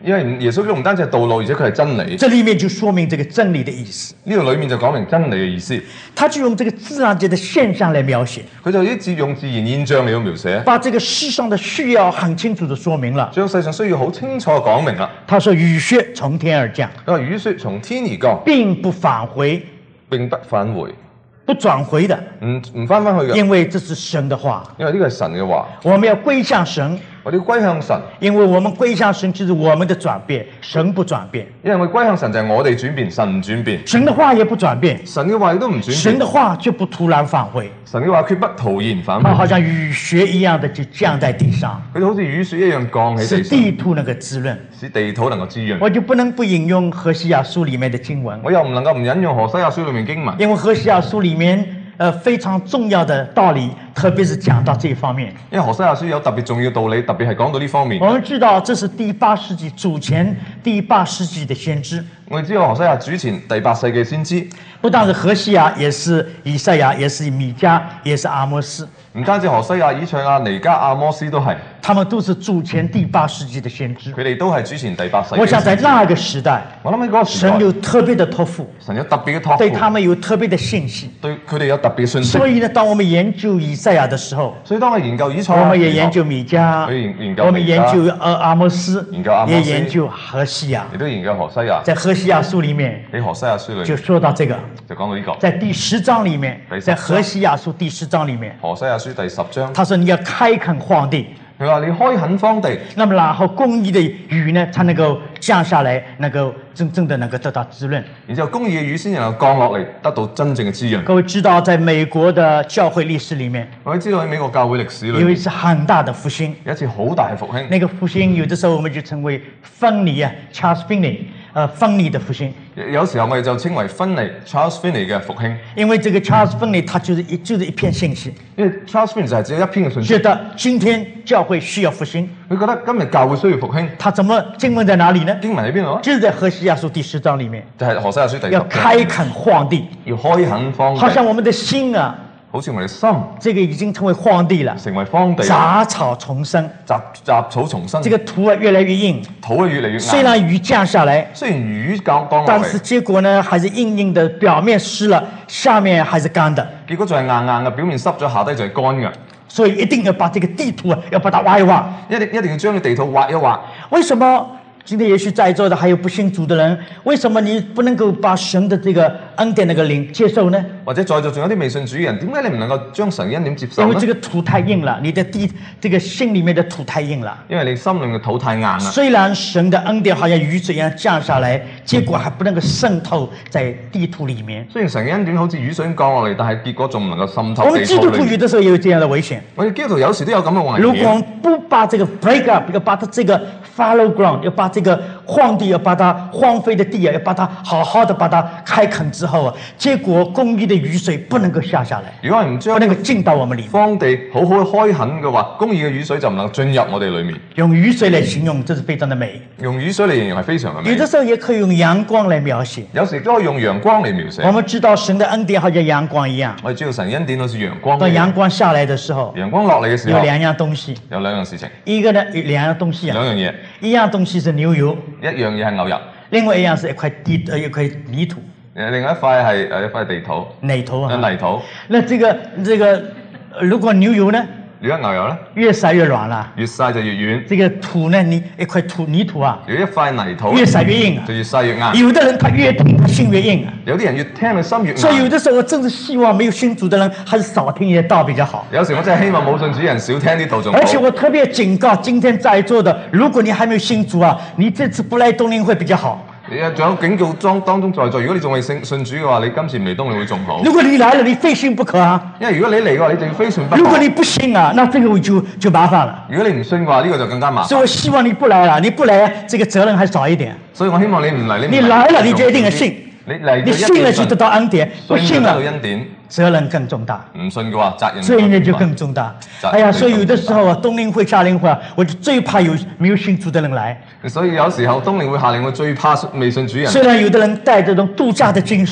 [SPEAKER 2] 因為耶穌基督唔單止係道路，而且佢係真理。
[SPEAKER 1] 这里面就說明這個真理的意思。
[SPEAKER 2] 呢度裡面就講明真理嘅意思。
[SPEAKER 1] 他就用這個自然界的現象來描寫，
[SPEAKER 2] 佢就用自然現象嚟到描寫，
[SPEAKER 1] 把這個世上的需要很清楚地說明了。
[SPEAKER 2] 將世上需要好清楚講明啦。
[SPEAKER 1] 他說雨雪從天而降，
[SPEAKER 2] 佢話雨雪從天而降，
[SPEAKER 1] 並不返回，
[SPEAKER 2] 並不返回，
[SPEAKER 1] 不轉回的，
[SPEAKER 2] 唔返返去嘅，
[SPEAKER 1] 因為這是神的話。
[SPEAKER 2] 因為呢個係神嘅話，
[SPEAKER 1] 我們要歸向神，
[SPEAKER 2] 我哋要歸向神，
[SPEAKER 1] 因為我們歸向神就是我們的轉變，神不轉變。
[SPEAKER 2] 因為我歸向神就係我哋轉變，神唔轉變，
[SPEAKER 1] 神的話也不轉變，
[SPEAKER 2] 神嘅話亦都唔轉變，
[SPEAKER 1] 神的話卻不突然返回，
[SPEAKER 2] 神嘅話決不徒然返
[SPEAKER 1] 它好
[SPEAKER 2] 回，
[SPEAKER 1] 像雨雪一樣的就降在地上，
[SPEAKER 2] 佢哋好似雨雪一樣降喺
[SPEAKER 1] 使
[SPEAKER 2] 地上，
[SPEAKER 1] 地土能夠滋潤。
[SPEAKER 2] 使地土能夠滋潤。
[SPEAKER 1] 我就不能不引用何西亞書裡面的經文，
[SPEAKER 2] 我又唔能夠唔引用何西亞書裡面經文，
[SPEAKER 1] 因為何西亞書裡面非常重要的道理，特別是講到這一方面。
[SPEAKER 2] 因為何西亞書有特別重要嘅道理，特別係講到呢方面。
[SPEAKER 1] 我們知道這是第8世紀主前第8世紀的先知，
[SPEAKER 2] 我哋知道何西亞主前第8世紀先知，
[SPEAKER 1] 不但是何西亞，也是以賽亞，也是米迦，也是阿摩斯，
[SPEAKER 2] 唔單止何西亞、以賽亞、尼迦、阿摩斯都係，
[SPEAKER 1] 他們都是主前第8世紀的先知。
[SPEAKER 2] 佢哋都係主前第8世紀。
[SPEAKER 1] 我想在那個時代，
[SPEAKER 2] 我諗喺嗰個時
[SPEAKER 1] 神
[SPEAKER 2] 代，
[SPEAKER 1] 有特別的託付，
[SPEAKER 2] 神有特別嘅託
[SPEAKER 1] 對他
[SPEAKER 2] 付，
[SPEAKER 1] 們有特別的信息。
[SPEAKER 2] 對佢哋有特別嘅信息。
[SPEAKER 1] 所以呢，當我們研究以賽亞的時候，
[SPEAKER 2] 所以當我研究以賽亞，
[SPEAKER 1] 我們也研究米迦，
[SPEAKER 2] 研究
[SPEAKER 1] 我們研究阿摩斯，
[SPEAKER 2] 研究阿摩斯
[SPEAKER 1] 也研究何西亞。
[SPEAKER 2] 亦都研究何西亞。
[SPEAKER 1] 在何西亞書裡面
[SPEAKER 2] 喺何西亞書裏
[SPEAKER 1] 就
[SPEAKER 2] 面
[SPEAKER 1] 說到這個，
[SPEAKER 2] 就講到呢個。
[SPEAKER 1] 在第10章裡面
[SPEAKER 2] 第10，
[SPEAKER 1] 在何西亞書第10章裡面，
[SPEAKER 2] 何西亞書第10章，
[SPEAKER 1] 他說你要開墾荒地，
[SPEAKER 2] 佢話你開墾荒地，
[SPEAKER 1] 那麼然後公義的雨呢，才能夠降下來，能夠真正的能夠得到滋潤。
[SPEAKER 2] 然之後公義嘅雨先能夠降落嚟，得到真正嘅滋潤。
[SPEAKER 1] 各位知道，在美國的教會歷史裡面，
[SPEAKER 2] 我哋知道喺美國教會歷史裏面
[SPEAKER 1] 有一次很大的復興，
[SPEAKER 2] 有一次好大嘅復興。
[SPEAKER 1] 那個復興有的時候我們就稱為芬尼啊 ，Charles Finney，芬尼的復興。
[SPEAKER 2] 有時候我哋就稱為芬尼 Charles Finney 嘅復興，
[SPEAKER 1] 因為這個 Charles Finney 他就是一片信息，
[SPEAKER 2] 因為 Charles Finney 就係只有一篇嘅信息
[SPEAKER 1] 覺，得今天教會需要復興。
[SPEAKER 2] 佢覺得今日教會需要復興。
[SPEAKER 1] 他怎麼經文在哪裡呢？
[SPEAKER 2] 經文喺邊度啊？
[SPEAKER 1] 就是在何西亞書第10章裡面，
[SPEAKER 2] 就係何西亞書第10
[SPEAKER 1] 要
[SPEAKER 2] 章，
[SPEAKER 1] 開墾荒地，
[SPEAKER 2] 要開墾荒
[SPEAKER 1] 好像
[SPEAKER 2] 地，
[SPEAKER 1] 我們的心啊，
[SPEAKER 2] 好似我哋心
[SPEAKER 1] 這個已經成為荒地了，
[SPEAKER 2] 成為荒地，
[SPEAKER 1] 雜草叢生，
[SPEAKER 2] 雜草叢生，
[SPEAKER 1] 這個土啊越來越硬。
[SPEAKER 2] 土啊越嚟越
[SPEAKER 1] 雖
[SPEAKER 2] 硬。
[SPEAKER 1] 然雨降下來，
[SPEAKER 2] 雖然雨降落
[SPEAKER 1] 但是
[SPEAKER 2] 嚟，
[SPEAKER 1] 結果呢，還是硬硬的，表面濕了，下面還是乾的。
[SPEAKER 2] 結果就係硬硬嘅，表面濕咗，下低就係乾嘅。
[SPEAKER 1] 所以一定要把這個地土啊，要把它挖一挖。
[SPEAKER 2] 一定要將個地土挖一挖。
[SPEAKER 1] 為什麼今天也許在座的還有不信主的人，為什麼你不能夠把神的這個恩典那個靈接受呢？
[SPEAKER 2] 或者在座仲有啲未信主嘅人，點解你唔能夠將神恩典接受呢
[SPEAKER 1] 因為這？個土太硬了，你的地這個心裡面的土太硬了。
[SPEAKER 2] 因為你心裏面嘅土太硬啦。
[SPEAKER 1] 雖然神的恩典好像雨水一樣降下來，結果還不能夠滲透在地土裡面。
[SPEAKER 2] 雖然神嘅恩典好似雨水咁降落嚟，但係結果仲唔能夠滲透
[SPEAKER 1] 我們
[SPEAKER 2] 地
[SPEAKER 1] 基督徒有
[SPEAKER 2] 土裏面。
[SPEAKER 1] 的時候也有這樣的危險。
[SPEAKER 2] 我哋基督徒有時都有咁嘅危險。
[SPEAKER 1] 如果我們不把這個 break up，要把它這個 follow ground，要把這個荒地，要把它荒廢的地啊，要把它好好的把它開墾之後啊，結果公義的雨水不能夠下下來，
[SPEAKER 2] 如果係唔將
[SPEAKER 1] 不能夠進到我們裡面。
[SPEAKER 2] 荒地好好開墾嘅話，公義嘅雨水就唔能進入我哋裏面。
[SPEAKER 1] 用雨水來形容，這是非常的美。
[SPEAKER 2] 用雨水嚟形容係非常嘅美。
[SPEAKER 1] 有的時候也可以用陽光來描寫。
[SPEAKER 2] 有時亦都可以用陽光嚟描寫
[SPEAKER 1] 我。們知道神的恩典好像陽光一樣，
[SPEAKER 2] 我哋知道神恩典好似陽光一
[SPEAKER 1] 當陽
[SPEAKER 2] 樣。
[SPEAKER 1] 光下來的時候，
[SPEAKER 2] 陽光落嚟嘅時候，
[SPEAKER 1] 有兩樣東西，
[SPEAKER 2] 有兩樣事情，
[SPEAKER 1] 一個呢有兩樣東西啊，
[SPEAKER 2] 兩樣嘢，
[SPEAKER 1] 一樣東西是牛油，
[SPEAKER 2] 一樣嘢係牛油，
[SPEAKER 1] 另外一樣是一塊泥土，
[SPEAKER 2] 另外一塊係一塊地土，
[SPEAKER 1] 泥土啊。
[SPEAKER 2] 泥土。
[SPEAKER 1] 那這個，如果牛油呢，
[SPEAKER 2] 如果牛油咧，
[SPEAKER 1] 越曬越軟啦。
[SPEAKER 2] 越曬就越軟；
[SPEAKER 1] 這個土呢，一塊泥土啊，
[SPEAKER 2] 如果一塊泥土
[SPEAKER 1] 越曬越硬啊。
[SPEAKER 2] 就越曬越硬。
[SPEAKER 1] 有的人他越聽他心越硬啊。
[SPEAKER 2] 有啲人越聽佢心越
[SPEAKER 1] 所以有
[SPEAKER 2] 硬。
[SPEAKER 1] 的時候我真是希望沒有信主的人，還是少聽一些道比較好。
[SPEAKER 2] 有時我真係希望冇信主人少聽啲道仲好。
[SPEAKER 1] 而且我特別警告今天在座的，如果你還沒有信主啊，你這次不來冬令會比較好。
[SPEAKER 2] 仲有警告當中在座，如果你仲未信主嘅話，你今次唔嚟冬令會仲好。
[SPEAKER 1] 如果你來了，你非信不可啊。
[SPEAKER 2] 因為如果你嚟嘅話，你就要非信不可。
[SPEAKER 1] 如果你不信啊，那這個就麻煩了。
[SPEAKER 2] 如果你唔信嘅話，呢個就更加麻煩。
[SPEAKER 1] 所以我希望你不來了，你不來，這個責任還少一點。
[SPEAKER 2] 所以我希望你唔嚟，
[SPEAKER 1] 你來了，你就一定要信。
[SPEAKER 2] 你嚟
[SPEAKER 1] 你信了就得到恩典，不信
[SPEAKER 2] 得到
[SPEAKER 1] 了
[SPEAKER 2] 恩典。
[SPEAKER 1] 責任更重大，
[SPEAKER 2] 唔信嘅話，責任
[SPEAKER 1] 責任就更重大。哎呀，所以有的時候啊，冬令會、夏令會啊，我就最怕沒有信主的人來。
[SPEAKER 2] 所以有時候冬令會、夏令會最怕未信主人。
[SPEAKER 1] 雖然有的人帶這種度假的精神啊，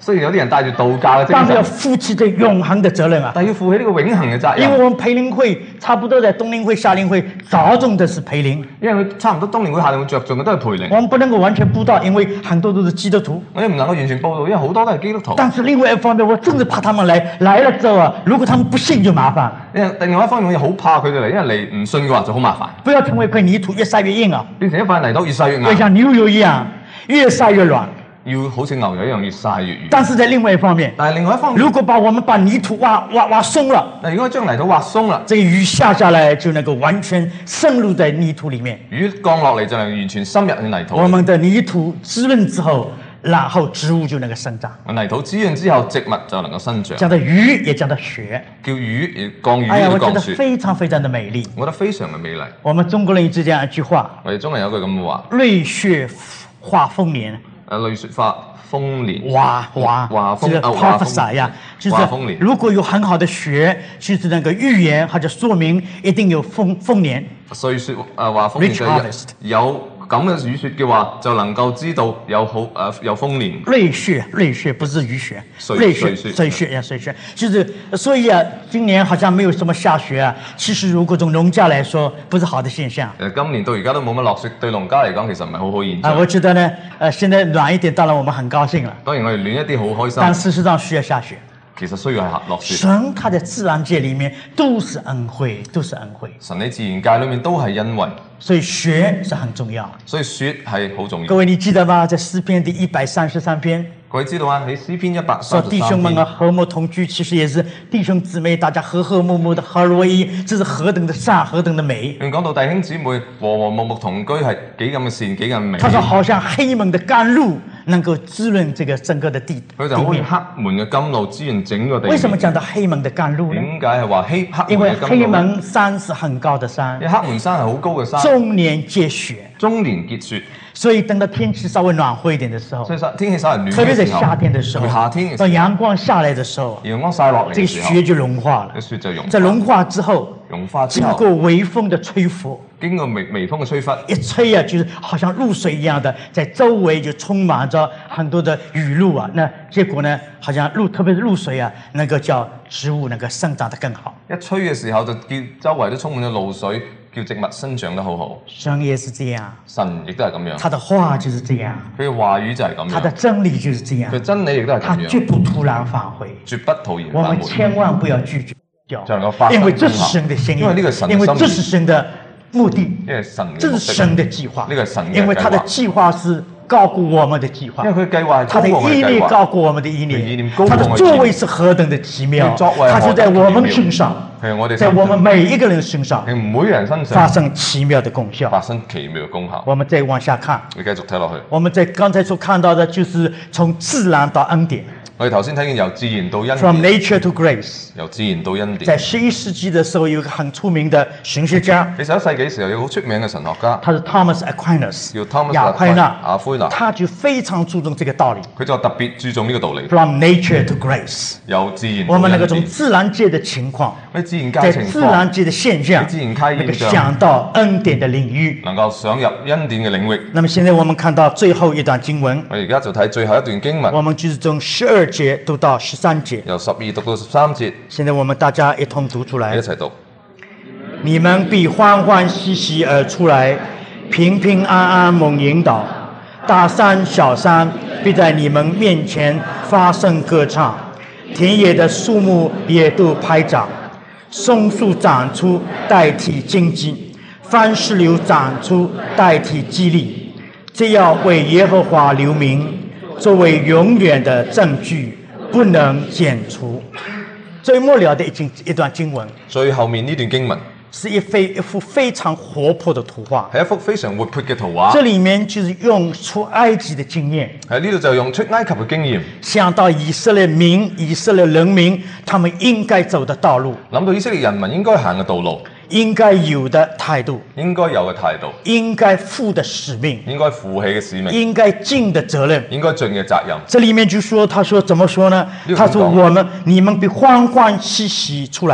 [SPEAKER 2] 雖然有啲人帶住道教嘅
[SPEAKER 1] 但是要
[SPEAKER 2] 精神，
[SPEAKER 1] 負起這永恆的責任啊！
[SPEAKER 2] 但係要負起呢個永恆嘅責任。
[SPEAKER 1] 因為我們培靈會差不多在冬令會、夏令會着重的是培靈，
[SPEAKER 2] 因為佢差唔多冬令會、夏令會着重嘅都係培靈。
[SPEAKER 1] 我們不能夠完全佈道，因為很多都是基督徒。
[SPEAKER 2] 我哋唔能夠完全報道，因為好多都係基督徒。
[SPEAKER 1] 但是另外一方面，我真是怕他們來了之後啊，如果他們不信就麻煩，
[SPEAKER 2] 因為另外一方面，我又好怕佢哋嚟，因為嚟唔信嘅話就好麻煩，
[SPEAKER 1] 不要成為一塊泥土，越曬越硬啊，
[SPEAKER 2] 變成一塊泥土越曬越硬，
[SPEAKER 1] 要像牛油一樣，越曬越軟。
[SPEAKER 2] 要好似牛油一樣越曬越軟。
[SPEAKER 1] 但是在另外一方面，
[SPEAKER 2] 但係另外一方面，
[SPEAKER 1] 如果我們把泥土挖鬆了，
[SPEAKER 2] 嗱，如果將泥土挖鬆啦，
[SPEAKER 1] 這個雨下來就能夠完全滲入在泥土裡面。
[SPEAKER 2] 雨降落嚟就能完全深入去泥土。
[SPEAKER 1] 我們的泥土滋潤之後，然後植物就能夠生長。
[SPEAKER 2] 泥土滋潤之後，植物就能夠生長。
[SPEAKER 1] 講到雨，也講到雪。
[SPEAKER 2] 叫雨，亦降雨，
[SPEAKER 1] 哎呀，我覺得
[SPEAKER 2] 亦降雪。
[SPEAKER 1] 非常非常的美麗。
[SPEAKER 2] 我覺得非常嘅美麗。
[SPEAKER 1] 我們中國人一直這樣一句話：
[SPEAKER 2] 我哋中人有句咁嘅話：
[SPEAKER 1] 淚雪化豐年。
[SPEAKER 2] 淚雪化豐年。
[SPEAKER 1] 哇，這個 prophesy 呀，就是如果有很好的雪，就是那個預言或者說明一定有豐年。
[SPEAKER 2] 歲雪話豐年就有咁嘅雨雪嘅話，就能夠知道有有豐年。
[SPEAKER 1] 淚雪不是雨雪，水雪，就是所以啊，今年好像沒有什麼下雪啊。其實如果從農家來說，不是好的現象。
[SPEAKER 2] 今年到而家都冇乜落雪，對農家嚟講其實唔係好好現象。
[SPEAKER 1] 我覺得呢，現在暖一點，當然我們很高興了。
[SPEAKER 2] 當然我哋暖一啲好開心。
[SPEAKER 1] 但事實上需要下雪。
[SPEAKER 2] 其實需要係落雪。
[SPEAKER 1] 神他在自然界裡面都是恩惠，都是恩惠。
[SPEAKER 2] 神喺自然界裡面都係恩惠，
[SPEAKER 1] 所以雪是很重要。
[SPEAKER 2] 所以雪係好重要。
[SPEAKER 1] 各位你記得嗎？在詩篇第133篇。
[SPEAKER 2] 各位知道啊？喺詩篇133
[SPEAKER 1] 說弟兄們啊，和睦同居，其實也是弟兄姊妹大家和和睦睦的合而為一，這是何等的善，何等的美。
[SPEAKER 2] 講到弟兄姊妹和和睦睦同居係幾咁嘅善，幾咁美。
[SPEAKER 1] 他說好像黑門的甘露能夠滋潤這個整個的地
[SPEAKER 2] 佢就好似黑門嘅甘露滋潤整個地面。
[SPEAKER 1] 為什麼講到黑門的甘露呢？
[SPEAKER 2] 點解係話黑門嘅甘露？
[SPEAKER 1] 因為黑門山是很高的山，
[SPEAKER 2] 因為黑門山係好高嘅山，
[SPEAKER 1] 終年結雪，
[SPEAKER 2] 終年結雪。
[SPEAKER 1] 所以等到天氣稍微暖和一點的時候，
[SPEAKER 2] 所以天氣稍微暖，
[SPEAKER 1] 特別在夏天的時候，
[SPEAKER 2] 夏天嘅時候，
[SPEAKER 1] 當陽光下來的時候，
[SPEAKER 2] 陽光曬落嚟，
[SPEAKER 1] 這個雪就融化了。
[SPEAKER 2] 雪就融化，
[SPEAKER 1] 在融化之後，經過微風的吹拂，
[SPEAKER 2] 經過微風嘅吹拂，
[SPEAKER 1] 一吹啊，就是好像露水一樣的，在周圍就充滿着很多的雨露啊。那結果呢，好像特別是露水啊，能夠叫植物能夠生長得更好。
[SPEAKER 2] 一吹嘅時候就叫周圍都充滿咗露水。叫植物生長得好好，
[SPEAKER 1] 神也是這樣，
[SPEAKER 2] 神亦都係咁樣，
[SPEAKER 1] 他的話就是這樣，
[SPEAKER 2] 佢嘅話語就係咁樣，
[SPEAKER 1] 他的真理就是這樣，
[SPEAKER 2] 佢真理亦都係咁樣，
[SPEAKER 1] 他絕不突然返回，
[SPEAKER 2] 絕不突然返回。
[SPEAKER 1] 我們千萬不要拒絕，
[SPEAKER 2] 因
[SPEAKER 1] 為這是神的心意，
[SPEAKER 2] 因為呢個神
[SPEAKER 1] 因為這是神的目的，
[SPEAKER 2] 因為神
[SPEAKER 1] 這是神的計劃，
[SPEAKER 2] 呢個係神嘅計劃，
[SPEAKER 1] 因為他的計劃是高過我們的計劃，
[SPEAKER 2] 因為佢計劃
[SPEAKER 1] 他的意念高過我們的意念，他的作為是何等的奇妙，他就在我們身上，在我們每一個人身上，發生奇妙的功效，我們再往下看，
[SPEAKER 2] 你繼續睇落去，
[SPEAKER 1] 我們在剛才所看到的就是從自然到恩典。
[SPEAKER 2] 我哋頭先睇見由自然到恩典
[SPEAKER 1] ，From nature to grace，
[SPEAKER 2] 由自然到恩典。
[SPEAKER 1] 在11世紀的時候，有一個很出名的神學家。
[SPEAKER 2] 喺11世紀時候，有個好出名嘅神學家，
[SPEAKER 1] 他是 Thomas Aquinas，
[SPEAKER 2] 叫 Thomas
[SPEAKER 1] 亞奎納。
[SPEAKER 2] 亞奎納，
[SPEAKER 1] 他就非常注重這個道理。
[SPEAKER 2] 佢就特別注重呢個道理。
[SPEAKER 1] From nature to grace，
[SPEAKER 2] 由自然。
[SPEAKER 1] 我們那個從自然界的情況，
[SPEAKER 2] 在自
[SPEAKER 1] 然界的現象，那個想到恩典的領域，
[SPEAKER 2] 能夠想入恩典嘅領域。
[SPEAKER 1] 那麼現在我們看到最後一段經文，
[SPEAKER 2] 我而家就睇最後一段經文。
[SPEAKER 1] 我們就是從12節讀到13節，
[SPEAKER 2] 由12讀到13節。
[SPEAKER 1] 現在我們大家一同讀出來，
[SPEAKER 2] 一齊讀。
[SPEAKER 1] 你們必歡歡喜喜而出來，平平安安蒙引導，大山小山必在你們面前發聲歌唱，田野的樹木也都拍掌，松樹長出代替荊棘，番石榴長出代替激勵，這要為耶和華留名，作為永遠的證據，不能剪除。最末了的一段經文，
[SPEAKER 2] 最後面呢段經文
[SPEAKER 1] 是一幅非常活潑的圖畫，
[SPEAKER 2] 係一幅非常活潑嘅圖畫。
[SPEAKER 1] 這裡面就是用出埃及的經驗，
[SPEAKER 2] 喺呢度就用出埃及嘅經驗，
[SPEAKER 1] 想到以色列民、以色列人民，他們應該走的道路，
[SPEAKER 2] 諗到以色列人民應該行嘅道路，
[SPEAKER 1] 應該有的態度，
[SPEAKER 2] 應該有嘅態度，
[SPEAKER 1] 應該負的使命，
[SPEAKER 2] 應該負起嘅使命，
[SPEAKER 1] 應該盡的責任，
[SPEAKER 2] 應該盡嘅責任。
[SPEAKER 1] 這裡面就說，他說怎麼說呢？他說你們必歡歡喜喜出來。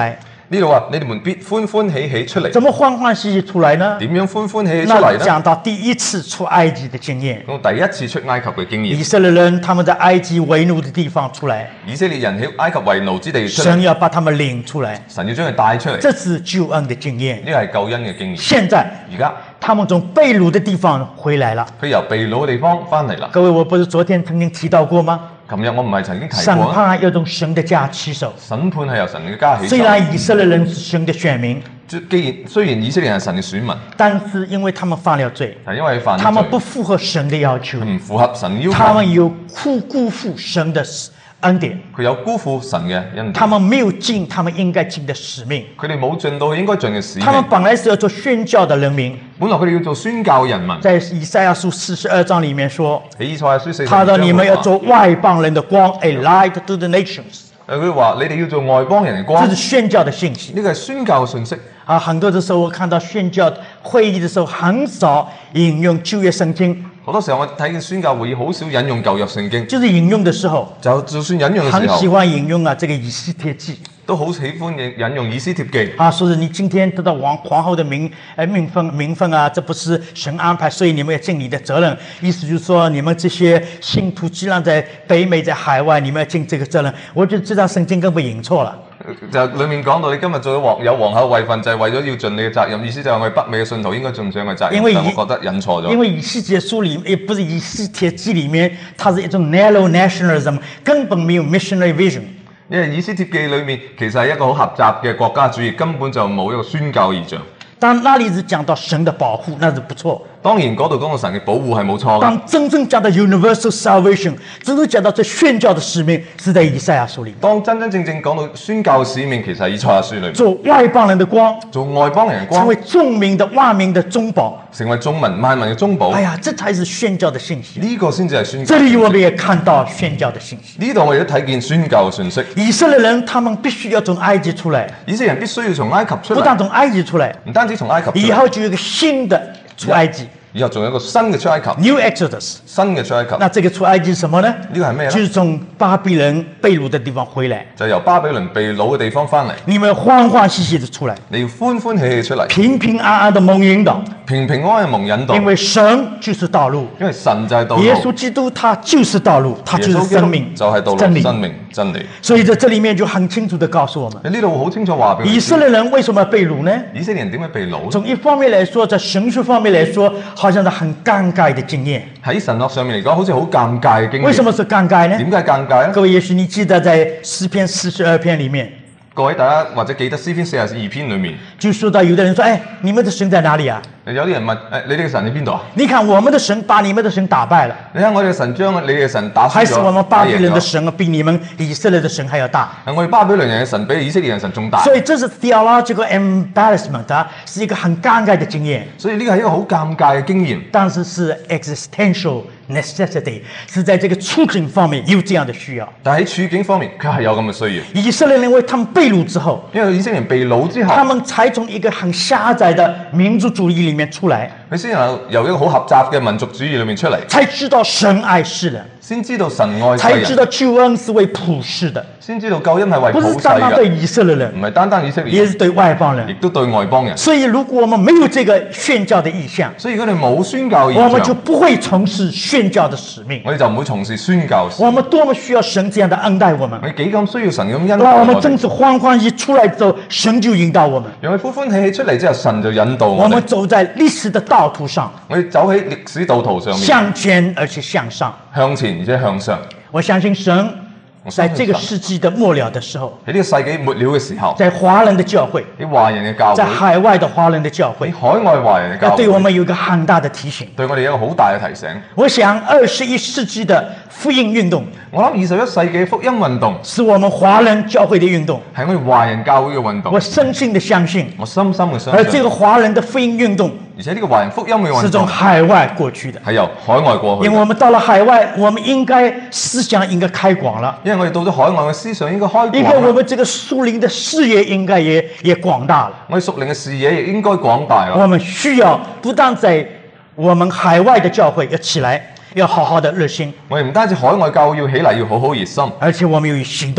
[SPEAKER 2] 呢度話你哋們必歡歡喜喜出嚟。
[SPEAKER 1] 怎麼歡歡喜喜出來呢？
[SPEAKER 2] 點樣歡歡喜喜出
[SPEAKER 1] 那
[SPEAKER 2] 嚟呢？
[SPEAKER 1] 講到第一次出埃及的經驗，
[SPEAKER 2] 講第一次出埃及嘅經驗，
[SPEAKER 1] 以色列人他們在埃及為奴的地方出來，
[SPEAKER 2] 以色列人喺埃及為奴之地出
[SPEAKER 1] 神
[SPEAKER 2] 嚟，
[SPEAKER 1] 要把他們領出來，
[SPEAKER 2] 神要將佢帶出嚟。
[SPEAKER 1] 這是救恩的經驗。
[SPEAKER 2] 呢個係救恩嘅經驗。
[SPEAKER 1] 現在
[SPEAKER 2] 而家
[SPEAKER 1] 他們從被擄的地方回來了。
[SPEAKER 2] 佢由被擄嘅地方翻嚟啦。
[SPEAKER 1] 各位，我不是昨天曾經提到過嗎？
[SPEAKER 2] 琴日我唔係曾經提
[SPEAKER 1] 審
[SPEAKER 2] 過啊，
[SPEAKER 1] 判要從神的家起手。
[SPEAKER 2] 審判係由神嘅家起手。
[SPEAKER 1] 雖然以色列人是神的選民，
[SPEAKER 2] 雖然以色列人係神嘅選民，
[SPEAKER 1] 但是因為他們犯了罪，
[SPEAKER 2] 係因為犯咗
[SPEAKER 1] 他們不
[SPEAKER 2] 罪，
[SPEAKER 1] 符合神的要求，
[SPEAKER 2] 唔符合神要求，
[SPEAKER 1] 他們有辜負神的恩典，
[SPEAKER 2] 佢有辜負神嘅恩典，
[SPEAKER 1] 他們沒有盡他們應該盡的使命。
[SPEAKER 2] 佢哋冇盡到應該盡嘅使
[SPEAKER 1] 他們
[SPEAKER 2] 命。
[SPEAKER 1] 本來是要做宣教的人民，
[SPEAKER 2] 本來佢哋要做宣教人民，
[SPEAKER 1] 在以賽亞書42章裡面說，
[SPEAKER 2] 喺以賽亞書42
[SPEAKER 1] 他說
[SPEAKER 2] 章
[SPEAKER 1] 你們要做外邦人的光，a light to the nations。
[SPEAKER 2] 佢話你哋要做外邦人嘅光，
[SPEAKER 1] 這
[SPEAKER 2] 呢
[SPEAKER 1] 是宣教的信息
[SPEAKER 2] 個係宣教嘅信息。
[SPEAKER 1] 啊！很多的時候，我看到宣教會議的時候，很少引用舊約聖經，
[SPEAKER 2] 好多時候我睇見宣教會議好少引用舊約聖經，
[SPEAKER 1] 就是引用的時候，
[SPEAKER 2] 就算引用嘅
[SPEAKER 1] 很喜
[SPEAKER 2] 時候，
[SPEAKER 1] 歡引用這個以斯帖記
[SPEAKER 2] 都好喜歡引用以斯帖記。
[SPEAKER 1] 啊，說是你今天得到皇后的名分啊，這不是神安排，所以你們要盡你的責任。意思就是說，你們這些信徒既然在北美、在海外，你們要盡這個責任。我覺得這張聖經根本引錯了。
[SPEAKER 2] 就裡面講到你今日做咗有皇后位份，就係為咗要盡你嘅責任，意思就係我哋北美嘅信徒應該盡上嘅責任。但我覺得引錯咗。
[SPEAKER 1] 因為以西結書裡也不是以斯帖記裡面，它是一種 narrow nationalism，根本沒有 missionary vision。
[SPEAKER 2] 因為以斯帖記裏面其實係一個好狹窄嘅國家主義，根本就冇一個宣教意象。
[SPEAKER 1] 當那裡是講到神的保護，那是不錯。
[SPEAKER 2] 當然嗰度講到神嘅保護係冇錯嘅。
[SPEAKER 1] 當真正講到 universal salvation，真正講到這宣教的使命，是在以賽亞書裡面。
[SPEAKER 2] 當真真正正講到宣教使命，其實係以賽亞書裏面。
[SPEAKER 1] 做外邦人的光，
[SPEAKER 2] 做外邦人嘅光，
[SPEAKER 1] 成為眾民的萬民的中保。
[SPEAKER 2] 成為眾民萬民嘅中保。
[SPEAKER 1] 哎呀，這才是宣教的信息。
[SPEAKER 2] 呢個先至係宣教。
[SPEAKER 1] 這裡我們也看到宣教的信息。
[SPEAKER 2] 呢度我哋都睇見宣教嘅信息。
[SPEAKER 1] 以色列人他們必須要從埃及出來，
[SPEAKER 2] 以色列人必須要從埃及出嚟，
[SPEAKER 1] 不但從埃及出來，
[SPEAKER 2] 唔單止從埃及出嚟，
[SPEAKER 1] 以後就有一個新的出埃及
[SPEAKER 2] 以後仲有一個新嘅出埃及，
[SPEAKER 1] ，New Exodus。
[SPEAKER 2] 新嘅出埃及。
[SPEAKER 1] 那這個出埃及是什麼呢？
[SPEAKER 2] 呢個係咩呢？
[SPEAKER 1] 就是從巴比倫被擄的地方回來，
[SPEAKER 2] 就由巴比倫被擄嘅地方翻嚟，
[SPEAKER 1] 你們歡歡喜喜的出來，
[SPEAKER 2] 你要歡歡喜喜出嚟，
[SPEAKER 1] 平平安安的蒙引導，
[SPEAKER 2] 平平安安蒙引導，
[SPEAKER 1] 因為神就是道路，
[SPEAKER 2] 因為神就係道路，
[SPEAKER 1] 耶穌基督他就是道路，他就是生命，
[SPEAKER 2] 就係道路、
[SPEAKER 1] 真理。
[SPEAKER 2] 生命、真理。
[SPEAKER 1] 所以在這裡面就很清楚地告訴我們，
[SPEAKER 2] 呢度好清楚話俾我哋知
[SPEAKER 1] 以色列人為什麼要被擄呢？
[SPEAKER 2] 以色列人點解被擄？
[SPEAKER 1] 從一方面來說，在神學方面來說，好像是很尷尬的經驗。
[SPEAKER 2] 喺神學上面嚟講，好似好尷尬嘅經驗。
[SPEAKER 1] 為什麼是尷尬呢？
[SPEAKER 2] 點解尷尬啊？
[SPEAKER 1] 各位，也許你記得在詩篇42篇裡面，
[SPEAKER 2] 各位大家或者記得詩篇42篇裏面，
[SPEAKER 1] 就說到有的人說：“哎，你們的神在哪裡啊？
[SPEAKER 2] 有啲人問：你哋嘅神喺邊度啊？
[SPEAKER 1] 你看我們的神把你們的神打敗了，
[SPEAKER 2] 你睇我哋嘅神將你哋嘅神打輸咗，
[SPEAKER 1] 還是我們巴比倫的
[SPEAKER 2] 打贏咗
[SPEAKER 1] 神比你們以色列的神還要大？
[SPEAKER 2] 係我哋巴比倫人嘅神比以色列人嘅神仲大。
[SPEAKER 1] 所以這是 theological embarrassment 啊，是一個很尷尬的經驗，
[SPEAKER 2] 所以呢個係一個好尷尬嘅經驗，
[SPEAKER 1] 但是是 existential necessity，是在這個處境方面有這樣的需要。
[SPEAKER 2] 但喺處境方面卻係有咁嘅需要。
[SPEAKER 1] 以色列人因為他們被擄之後，
[SPEAKER 2] 因為以色列人被擄之後，
[SPEAKER 1] 他們才從一個很狹窄的民族主義裡面出來，
[SPEAKER 2] 佢先由一個好狹窄嘅民族主義裏面出嚟，
[SPEAKER 1] 才知道神愛世人，
[SPEAKER 2] 先知道神愛世人，
[SPEAKER 1] 才知道救恩是為普世的，
[SPEAKER 2] 先知道救恩係為
[SPEAKER 1] 不是
[SPEAKER 2] 普世
[SPEAKER 1] 單單對
[SPEAKER 2] 嘅，
[SPEAKER 1] 以色列人，
[SPEAKER 2] 唔係單單以色列人，
[SPEAKER 1] 也是對外邦
[SPEAKER 2] 亦
[SPEAKER 1] 人。
[SPEAKER 2] 都對外邦人。
[SPEAKER 1] 所以如果我們沒有這個宣教的意向，
[SPEAKER 2] 所以如果你冇宣教意
[SPEAKER 1] 我們就
[SPEAKER 2] 向，
[SPEAKER 1] 不會從事宣教的使命。
[SPEAKER 2] 我哋就唔會從事宣教事。
[SPEAKER 1] 我們多麼需要神這樣的恩待我們
[SPEAKER 2] 我，哋幾咁需要神咁恩待
[SPEAKER 1] 讓我們
[SPEAKER 2] 我哋，
[SPEAKER 1] 真是歡歡喜出來之後，神就引導我們。
[SPEAKER 2] 讓佢歡歡喜喜出嚟之後，神就引導
[SPEAKER 1] 我們
[SPEAKER 2] 我哋。
[SPEAKER 1] 走在歷史的道途上，
[SPEAKER 2] 我哋走喺歷史道途上面，
[SPEAKER 1] 向前而且向上。
[SPEAKER 2] 向前而且向上。
[SPEAKER 1] 我相信神
[SPEAKER 2] 我相信
[SPEAKER 1] 在這個世紀的末了的時候，
[SPEAKER 2] 喺呢個世紀末了嘅時候，
[SPEAKER 1] 在華人的教會，
[SPEAKER 2] 喺華人嘅教
[SPEAKER 1] 在
[SPEAKER 2] 會，
[SPEAKER 1] 海外的華人的教會
[SPEAKER 2] 喺，海外華人嘅教會，
[SPEAKER 1] 要對我們有一個很大的提醒。
[SPEAKER 2] 對我哋有一個好大嘅提醒。
[SPEAKER 1] 我想21世紀的福音運動
[SPEAKER 2] 我諗21世紀福音運動
[SPEAKER 1] 是我們華人教會的運動，
[SPEAKER 2] 係我哋華人教會嘅運動
[SPEAKER 1] 我，深信的相信。
[SPEAKER 2] 我深深嘅相
[SPEAKER 1] 而這
[SPEAKER 2] 信。
[SPEAKER 1] 個華人的福音運動
[SPEAKER 2] 而且呢個華人福音嘅
[SPEAKER 1] 是從
[SPEAKER 2] 運動
[SPEAKER 1] 海外過去的，
[SPEAKER 2] 係由海外過去嘅，
[SPEAKER 1] 因為我們到了海外，我們應該思想應該開廣了，
[SPEAKER 2] 因為我哋到咗海外嘅思想應該開
[SPEAKER 1] 因為我
[SPEAKER 2] 廣啦，
[SPEAKER 1] 們這個屬靈的視野應該也廣大了。
[SPEAKER 2] 我哋屬靈嘅視野亦應該廣大啦。
[SPEAKER 1] 我們需要不但在我們海外的教會要起來，要好好的熱心，
[SPEAKER 2] 我哋唔單止海外教會要起嚟，要好好熱心，
[SPEAKER 1] 而且我們要有行動。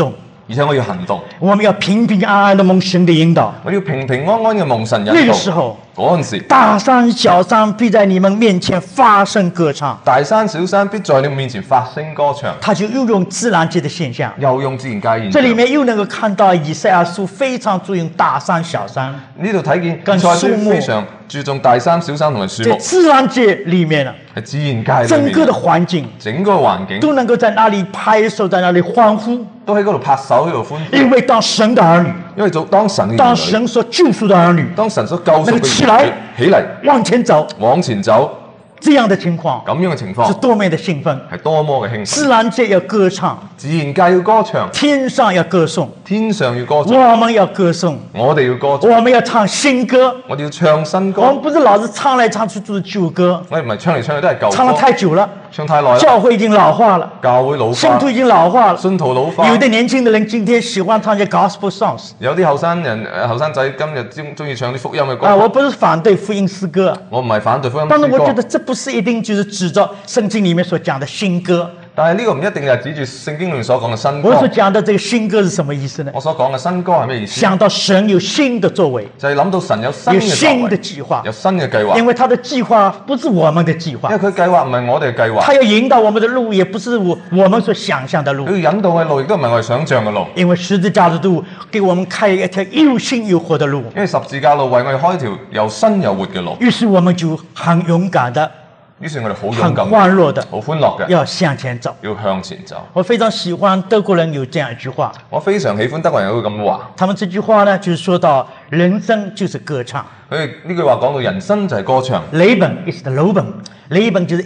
[SPEAKER 2] 而且我要行動，
[SPEAKER 1] 我們要平平安安的蒙神的引導。
[SPEAKER 2] 我要平平安安嘅蒙神引導。
[SPEAKER 1] 那個時候，
[SPEAKER 2] 嗰陣時，
[SPEAKER 1] 大山小山必在你們面前發聲歌唱。
[SPEAKER 2] 大山小山必在你面前發聲歌唱。
[SPEAKER 1] 他就又用自然界的現象，
[SPEAKER 2] 又用自然界現象。
[SPEAKER 1] 這裡面又能夠看到以賽亞書非常注重大山小山。
[SPEAKER 2] 呢度睇見
[SPEAKER 1] 跟樹木
[SPEAKER 2] 非常注重大山小山同埋樹木。
[SPEAKER 1] 在自然界裡面啊，
[SPEAKER 2] 係自然界裏面
[SPEAKER 1] 整個的環境，
[SPEAKER 2] 整個環境
[SPEAKER 1] 都能夠在那裡拍手，在那裡歡呼。
[SPEAKER 2] 都喺嗰度拍手喺度歡呼。
[SPEAKER 1] 因為當神的兒女，
[SPEAKER 2] 因為做當神嘅兒女，
[SPEAKER 1] 當神所救贖的兒女，
[SPEAKER 2] 當神所救贖嘅兒女起嚟，往前走，
[SPEAKER 1] 這樣的情況，
[SPEAKER 2] 咁樣嘅情況
[SPEAKER 1] 是多麼的興奮，
[SPEAKER 2] 係多麼嘅興奮。
[SPEAKER 1] 自然界要歌唱，
[SPEAKER 2] 自然界要歌唱，
[SPEAKER 1] 天上要歌頌，
[SPEAKER 2] 天上要歌頌，
[SPEAKER 1] 我們要歌頌，
[SPEAKER 2] 我哋要歌頌，
[SPEAKER 1] 我們要唱新歌，
[SPEAKER 2] 我哋要唱新歌。
[SPEAKER 1] 我們不是老是唱來唱去都是舊歌，
[SPEAKER 2] 我哋唔係唱嚟唱去都係舊歌，
[SPEAKER 1] 唱得太久了，
[SPEAKER 2] 唱太耐啦，
[SPEAKER 1] 教會已經老化了，
[SPEAKER 2] 教會老化，
[SPEAKER 1] 信徒已經老化了，
[SPEAKER 2] 信徒老化。
[SPEAKER 1] 有的年輕的人今天喜歡唱些 gospel songs，
[SPEAKER 2] 有啲後生人後生仔今日中意唱啲福音嘅歌。
[SPEAKER 1] 我不是反對福音詩歌，
[SPEAKER 2] 我唔係反對福音詩歌，
[SPEAKER 1] 但是我覺得這不是一定就是指着聖經裡面所講的新歌。
[SPEAKER 2] 但係呢個唔一定係指住聖經裏面所講嘅新歌。
[SPEAKER 1] 我所講的這個新歌是什麼意思呢？
[SPEAKER 2] 我所講嘅新歌係咩意思？
[SPEAKER 1] 想到神有新的作為，
[SPEAKER 2] 就係諗到神有新嘅作為，
[SPEAKER 1] 有新的計劃，
[SPEAKER 2] 有新嘅計劃。
[SPEAKER 1] 因為他的計劃不是我們的計劃，
[SPEAKER 2] 因為佢計劃唔係我哋嘅計劃。
[SPEAKER 1] 他要引導我們的路，也不是我們所想象的路。
[SPEAKER 2] 佢要引導嘅路，亦都唔係我哋想象嘅路。
[SPEAKER 1] 因為十字架的路給我們開一條又新又活的路。
[SPEAKER 2] 因為十字架路為我哋開一條又新又活嘅路。
[SPEAKER 1] 於是我們就很勇敢的。
[SPEAKER 2] 於是我哋好勇敢、
[SPEAKER 1] 很歡樂的、
[SPEAKER 2] 好歡樂嘅，
[SPEAKER 1] 要向前走，
[SPEAKER 2] 要向前走。
[SPEAKER 1] 我非常喜歡德國人有這樣一句話，
[SPEAKER 2] 我非常喜歡德國人有咁話。
[SPEAKER 1] 他們這句話呢，就是說到人生就是歌唱。
[SPEAKER 2] 佢哋呢句話講到人生就係歌唱。
[SPEAKER 1] Leben is the Leben 就是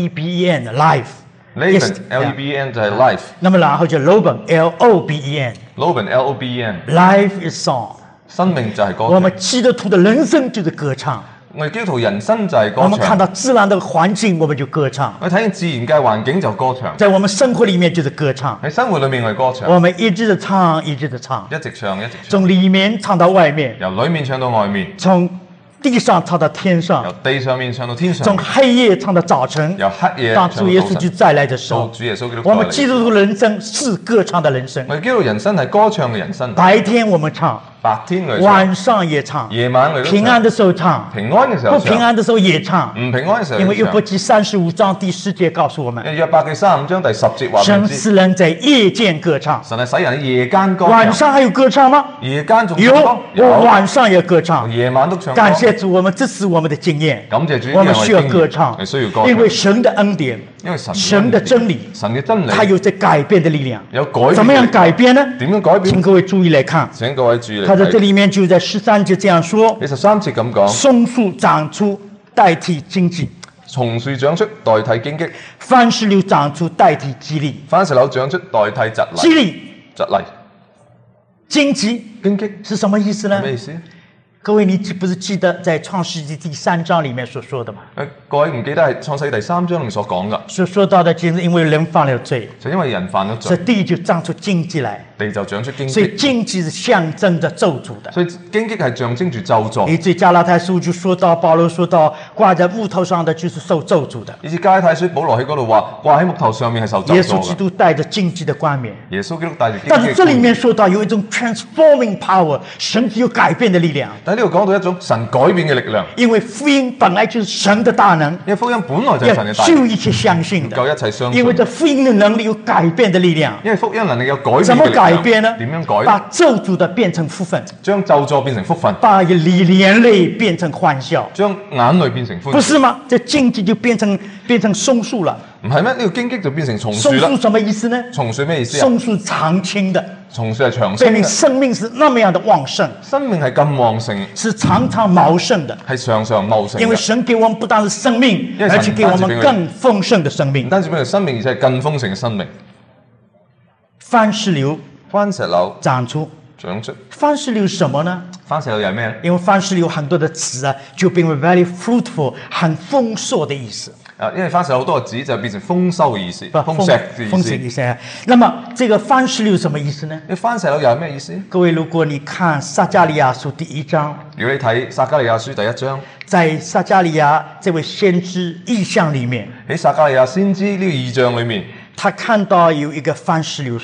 [SPEAKER 1] L-E-B-E-N，life。Leben
[SPEAKER 2] L-E-B-E-N 就係 life。
[SPEAKER 1] 那麼然後就 Loben L-O-B-E-N。
[SPEAKER 2] Loben L-O-B-E-N。
[SPEAKER 1] Life is song。
[SPEAKER 2] 生命就係歌唱。
[SPEAKER 1] 我們基督徒的人生就是歌唱。
[SPEAKER 2] 我哋基督徒人生就係歌唱。
[SPEAKER 1] 我們看到自然的環境，我們就歌唱。
[SPEAKER 2] 我睇見自然界環境就歌唱。
[SPEAKER 1] 在我們生活裡面就是歌唱。
[SPEAKER 2] 喺生活裡面我哋歌唱。
[SPEAKER 1] 我們一直的唱，一直的唱。
[SPEAKER 2] 一直唱，一直唱。
[SPEAKER 1] 從裡面唱到外面。
[SPEAKER 2] 由裡面唱到外面。
[SPEAKER 1] 從地上唱到天上，
[SPEAKER 2] 由地上面唱到天上。
[SPEAKER 1] 從黑夜唱到早晨，
[SPEAKER 2] 由黑夜
[SPEAKER 1] 當主耶穌就再來的時候，
[SPEAKER 2] 主耶穌基督
[SPEAKER 1] 我們基督徒人生是歌唱的人生。
[SPEAKER 2] 我哋基督徒人生係歌唱嘅人生。
[SPEAKER 1] 白天我們唱，
[SPEAKER 2] 白天我哋唱，
[SPEAKER 1] 晚上也唱，
[SPEAKER 2] 夜晚我哋都唱。
[SPEAKER 1] 平安的時候唱，
[SPEAKER 2] 平安嘅時候唱，
[SPEAKER 1] 不平安的時候也唱。
[SPEAKER 2] 唔平安嘅時候，
[SPEAKER 1] 因為約伯記35章第10節告訴我們，
[SPEAKER 2] 約伯記35章第10節話，
[SPEAKER 1] 神使人在夜間歌唱。
[SPEAKER 2] 神係使人喺夜間歌唱。
[SPEAKER 1] 晚上還有歌唱嗎？
[SPEAKER 2] 夜間仲
[SPEAKER 1] 有，我晚上也歌唱，
[SPEAKER 2] 夜晚都唱歌。
[SPEAKER 1] 感謝主，這是我們的經驗。
[SPEAKER 2] 感謝主，
[SPEAKER 1] 我們需要歌唱，因為神的恩典，
[SPEAKER 2] 因為
[SPEAKER 1] 神的真理，
[SPEAKER 2] 神嘅真理，
[SPEAKER 1] 它有這改變的力量。
[SPEAKER 2] 有改變。
[SPEAKER 1] 怎麼樣改變呢？
[SPEAKER 2] 點樣改變？
[SPEAKER 1] 請各位注意來看。
[SPEAKER 2] 請各位注意來看。
[SPEAKER 1] 他在這裡面就在13節這樣說。
[SPEAKER 2] 13節咁講。
[SPEAKER 1] 松樹長出代替荊棘，
[SPEAKER 2] 松樹長出代替荊棘，
[SPEAKER 1] 番石榴長出代替蒺藜，
[SPEAKER 2] 番石榴長出代替蒺藜，
[SPEAKER 1] 蒺藜、
[SPEAKER 2] 蒺藜、
[SPEAKER 1] 荊棘，
[SPEAKER 2] 荊棘
[SPEAKER 1] 是什麼意思呢？
[SPEAKER 2] 咩意思？
[SPEAKER 1] 各位，你不是記得在創世紀第3章裡面所說的嗎？
[SPEAKER 2] 各位唔記得係創世記第3章裡面所講㗎。
[SPEAKER 1] 說到的就是因為人犯了罪，
[SPEAKER 2] 就因為人犯咗罪，
[SPEAKER 1] 所以地就長出荊棘來，
[SPEAKER 2] 地就長出荊棘。
[SPEAKER 1] 所以荊棘是象徵着咒詛的。
[SPEAKER 2] 所以荊棘係象徵住咒詛。
[SPEAKER 1] 以至加拉太書就說到，保羅說到，掛在木頭上的就是受咒詛的。
[SPEAKER 2] 以至加拉太書保羅喺嗰度話，掛喺木頭上面係受咒詛嘅。
[SPEAKER 1] 耶穌基督帶着荊棘的冠冕。
[SPEAKER 2] 耶穌基督帶住荊棘。
[SPEAKER 1] 但是這裡面說到有一種 transforming power，神是有改變的力量。
[SPEAKER 2] 但係呢度講到一種神改變嘅力量。
[SPEAKER 1] 因為福音本來就是神的大能。
[SPEAKER 2] 因為福音本來就係神嘅大能。
[SPEAKER 1] 要救一切相信的。
[SPEAKER 2] 救一切相信。
[SPEAKER 1] 因為這福音的能力有改變的力量。
[SPEAKER 2] 因為福音能力有改變嘅力量。
[SPEAKER 1] 怎麼改變呢？
[SPEAKER 2] 點樣改？
[SPEAKER 1] 把咒詛的變成福分。
[SPEAKER 2] 將咒詛變成福分。
[SPEAKER 1] 把眼淚變成歡笑。
[SPEAKER 2] 將眼淚變成歡笑。
[SPEAKER 1] 不是嗎？這荊棘就變成松樹了。
[SPEAKER 2] 唔係咩？呢個荊棘就變成松樹啦。
[SPEAKER 1] 松樹什麼意思呢？
[SPEAKER 2] 松樹咩意思啊？
[SPEAKER 1] 松樹長青的。
[SPEAKER 2] 松樹係長青嘅。證明
[SPEAKER 1] 生命是那麼樣的旺盛。
[SPEAKER 2] 生命係咁旺盛。
[SPEAKER 1] 是常常茂盛的。
[SPEAKER 2] 係常常茂盛。
[SPEAKER 1] 因為神給我們不單是生命，而且給我們更豐盛的生命。
[SPEAKER 2] 唔單止俾佢生命，而且係更豐盛嘅生命。
[SPEAKER 1] 番石榴長出。番石榴什麼呢？
[SPEAKER 2] 番石榴又係咩？
[SPEAKER 1] 因為番石榴很多的籽啊，就變為 very fruitful，很豐碩的意思。
[SPEAKER 2] 因為番石榴好多個籽就變成豐收嘅意思，豐碩嘅意思。
[SPEAKER 1] 豐碩意思。那麼這個番石榴什麼意思呢？
[SPEAKER 2] 番石榴又係咩意思？
[SPEAKER 1] 各位，如果你看撒迦利亞書第1章，
[SPEAKER 2] 如果你睇撒迦利亞書第1章，
[SPEAKER 1] 在撒迦利亞這位先知異象裡面，
[SPEAKER 2] 喺撒迦利亞先知呢個異象裡面，
[SPEAKER 1] 他看到有一個番石榴樹。